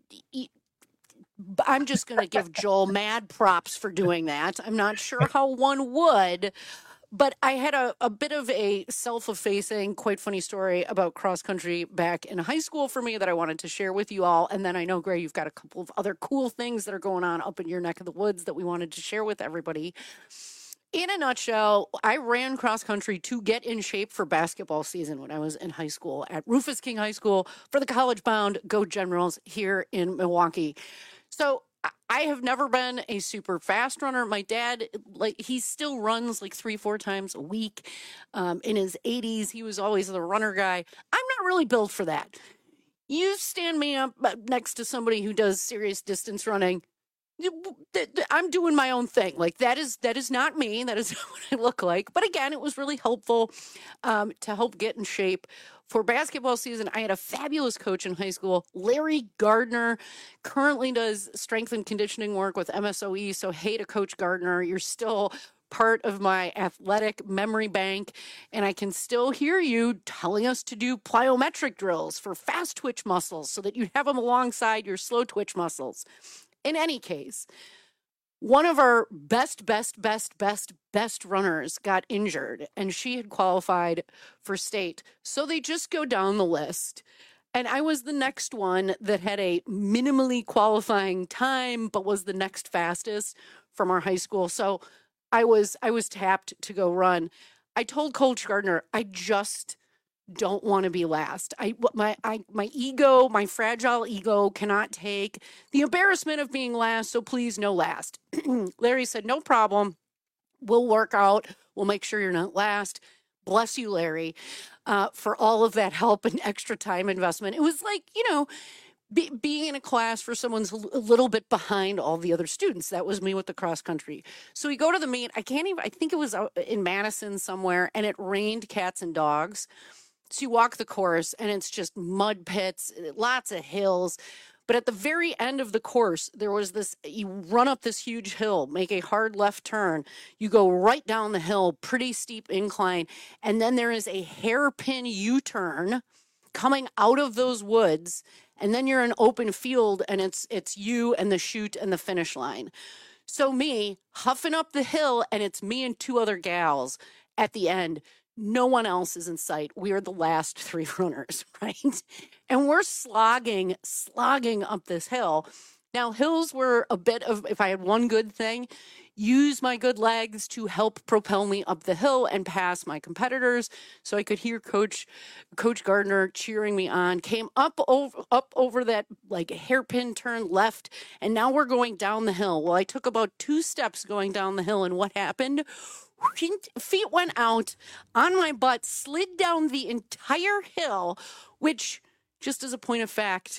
Speaker 18: just going to give Joel mad props for doing that. I'm not sure how one would. But I had a bit of a self-effacing, quite funny story about cross-country back in high school for me that I wanted to share with you all. And then I know, Gray, you've got a couple of other cool things that are going on up in your neck of the woods that we wanted to share with everybody. In a nutshell, I ran cross country to get in shape for basketball season when I was in high school at Rufus King High School for the college bound Go Generals here in Milwaukee. So I have never been a super fast runner. My dad, he still runs 3-4 times a week. In his 80s, he was always the runner guy. I'm not really built for that. You stand me up next to somebody who does serious distance running, I'm doing my own thing. That is not me. That is not what I look like. But again, it was really helpful to help get in shape for basketball season. I had a fabulous coach in high school, Larry Gardner, currently does strength and conditioning work with MSOE. So hey to Coach Gardner, you're still part of my athletic memory bank, and I can still hear you telling us to do plyometric drills for fast twitch muscles so that you have them alongside your slow twitch muscles. In any case, one of our best runners got injured, and she had qualified for state. So they just go down the list. And I was the next one that had a minimally qualifying time, but was the next fastest from our high school. So I was tapped to go run. I told Coach Gardner, I just don't want to be last. My ego, my fragile ego cannot take the embarrassment of being last, so please no last. Larry said, no problem. We'll work out. We'll make sure you're not last. Bless you, Larry, for all of that help and extra time investment. It was being in a class for someone's a little bit behind all the other students. That was me with the cross country. So we go to the meet. I think it was in Madison somewhere, and it rained cats and dogs. So you walk the course, and it's just mud pits, lots of hills. But at the very end of the course, there was you run up this huge hill, make a hard left turn. You go right down the hill, pretty steep incline. And then there is a hairpin U-turn coming out of those woods. And then you're in open field, and it's you and the chute and the finish line. So me huffing up the hill, and it's me and 2 other gals at the end. No one else is in sight. We are the last 3 runners, right? And we're slogging up this hill. Now, hills were a bit of, if I had one good thing, use my good legs to help propel me up the hill and past my competitors. So I could hear Coach Gardner cheering me on. Came up over that hairpin turn left, and now we're going down the hill. Well, I took about 2 steps going down the hill, and what happened? Feet went out on my butt, slid down the entire hill, which, just as a point of fact,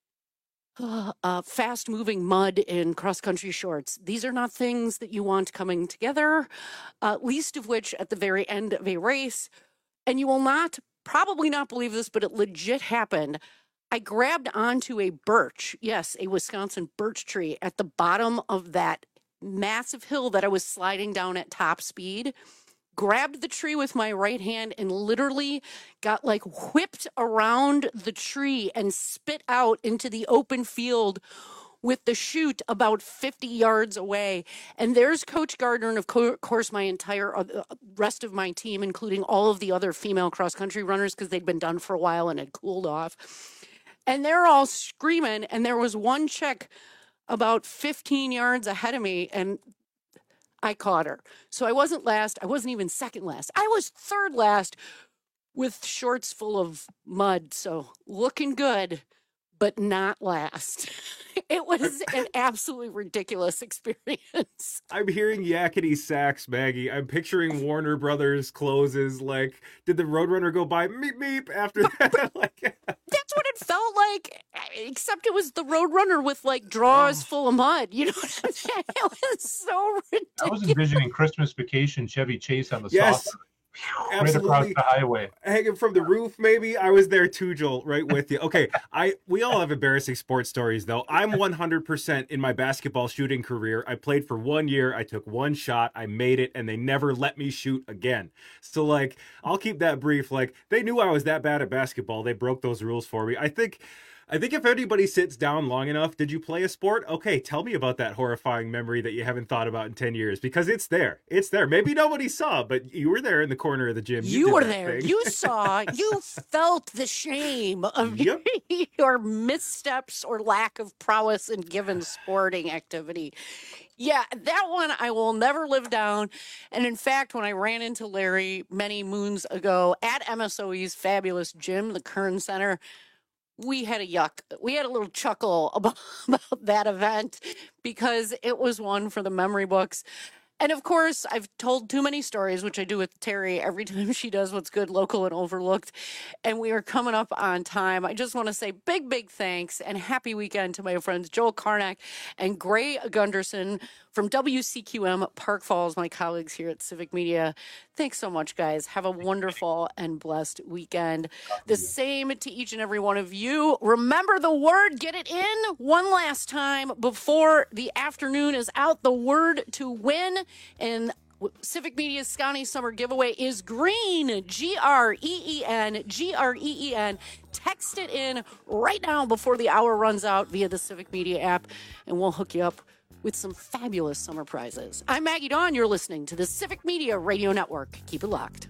Speaker 18: fast-moving mud in cross-country shorts. These are not things that you want coming together, least of which at the very end of a race. And you will probably not believe this, but it legit happened. I grabbed onto a birch, yes, a Wisconsin birch tree at the bottom of that massive hill that I was sliding down at top speed, grabbed the tree with my right hand and literally got whipped around the tree and spit out into the open field with the chute about 50 yards away. And there's Coach Gardner and, of course, my entire rest of my team, including all of the other female cross-country runners, because they'd been done for a while and had cooled off. And they're all screaming, and there was one chick about 15 yards ahead of me, and I caught her. So I wasn't last. I wasn't even second last. I was third last with shorts full of mud. So looking good, but not last. It was an absolutely ridiculous experience.
Speaker 10: I'm hearing yakety sax, Maggie. I'm picturing Warner Brothers closes. Did the Roadrunner go by meep meep after that?
Speaker 18: That's what it felt like, except it was the Roadrunner with drawers full of mud. You know what I'm saying? It was so ridiculous.
Speaker 11: I was envisioning Christmas Vacation Chevy Chase on the
Speaker 10: yes.
Speaker 11: saucer. Right across the highway,
Speaker 10: hanging from the roof. Maybe I was there too, Joel. Right with you. Okay, we all have embarrassing sports stories, though. I'm 100% in my basketball shooting career. I played for 1 year. I took 1 shot. I made it, and they never let me shoot again. So, I'll keep that brief. They knew I was that bad at basketball. They broke those rules for me. I think I think if anybody sits down long enough, did you play a sport? Okay, tell me about that horrifying memory that you haven't thought about in 10 years, because it's there. It's there. Maybe nobody saw, but you were there in the corner of the gym.
Speaker 18: You were there. You saw. You felt the shame of your missteps or lack of prowess in given sporting activity. Yeah, that one I will never live down. And in fact, when I ran into Larry many moons ago at MSOE's fabulous gym, the Kern Center, we had a little chuckle about that event because it was one for the memory books. And of course, I've told too many stories, which I do with Terry every time she does what's good, local, and overlooked. And we are coming up on time. I just want to say big thanks and happy weekend to my friends Joel Karnak and Gray Gunderson from WCQM Park Falls, my colleagues here at Civic Media. Thanks so much, guys. Have a wonderful and blessed weekend. The same to each and every one of you. Remember the word. Get it in one last time before the afternoon is out. The word to win in Civic Media's Scotty Summer Giveaway is green. GREEN. GREEN. Text it in right now before the hour runs out via the Civic Media app, and we'll hook you up with some fabulous summer prizes. I'm Maggie Dawn. You're listening to the Civic Media Radio Network. Keep it locked.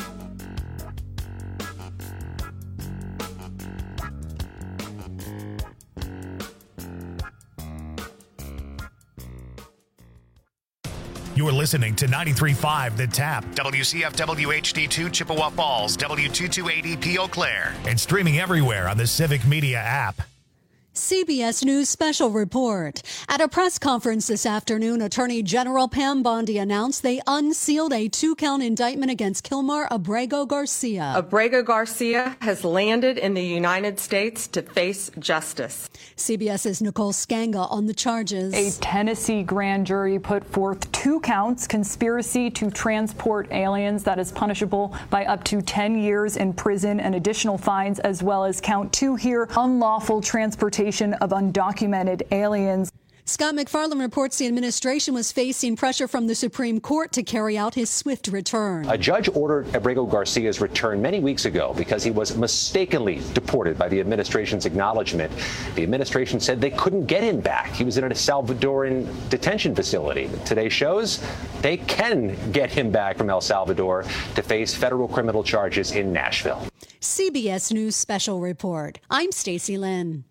Speaker 2: You're listening to 93.5 The Tap, WCFW HD2 Chippewa Falls, W228EP Eau Claire, and streaming everywhere on the Civic Media app.
Speaker 1: CBS News special report. At a press conference this afternoon, Attorney General Pam Bondi announced they unsealed a 2-count indictment against Kilmar Abrego Garcia.
Speaker 20: Abrego Garcia has landed in the United States to face justice.
Speaker 1: CBS's Nicole Skanga on the charges.
Speaker 21: A Tennessee grand jury put forth 2 counts, conspiracy to transport aliens that is punishable by up to 10 years in prison and additional fines, as well as count 2 here, unlawful transportation of undocumented aliens.
Speaker 1: Scott McFarland reports the administration was facing pressure from the Supreme Court to carry out his swift return.
Speaker 22: A judge ordered Abrego Garcia's return many weeks ago because he was mistakenly deported by the administration's acknowledgement. The administration said they couldn't get him back. He was in a Salvadoran detention facility. Today shows they can get him back from El Salvador to face federal criminal charges in Nashville.
Speaker 1: CBS News special report. I'm Stacey Lynn.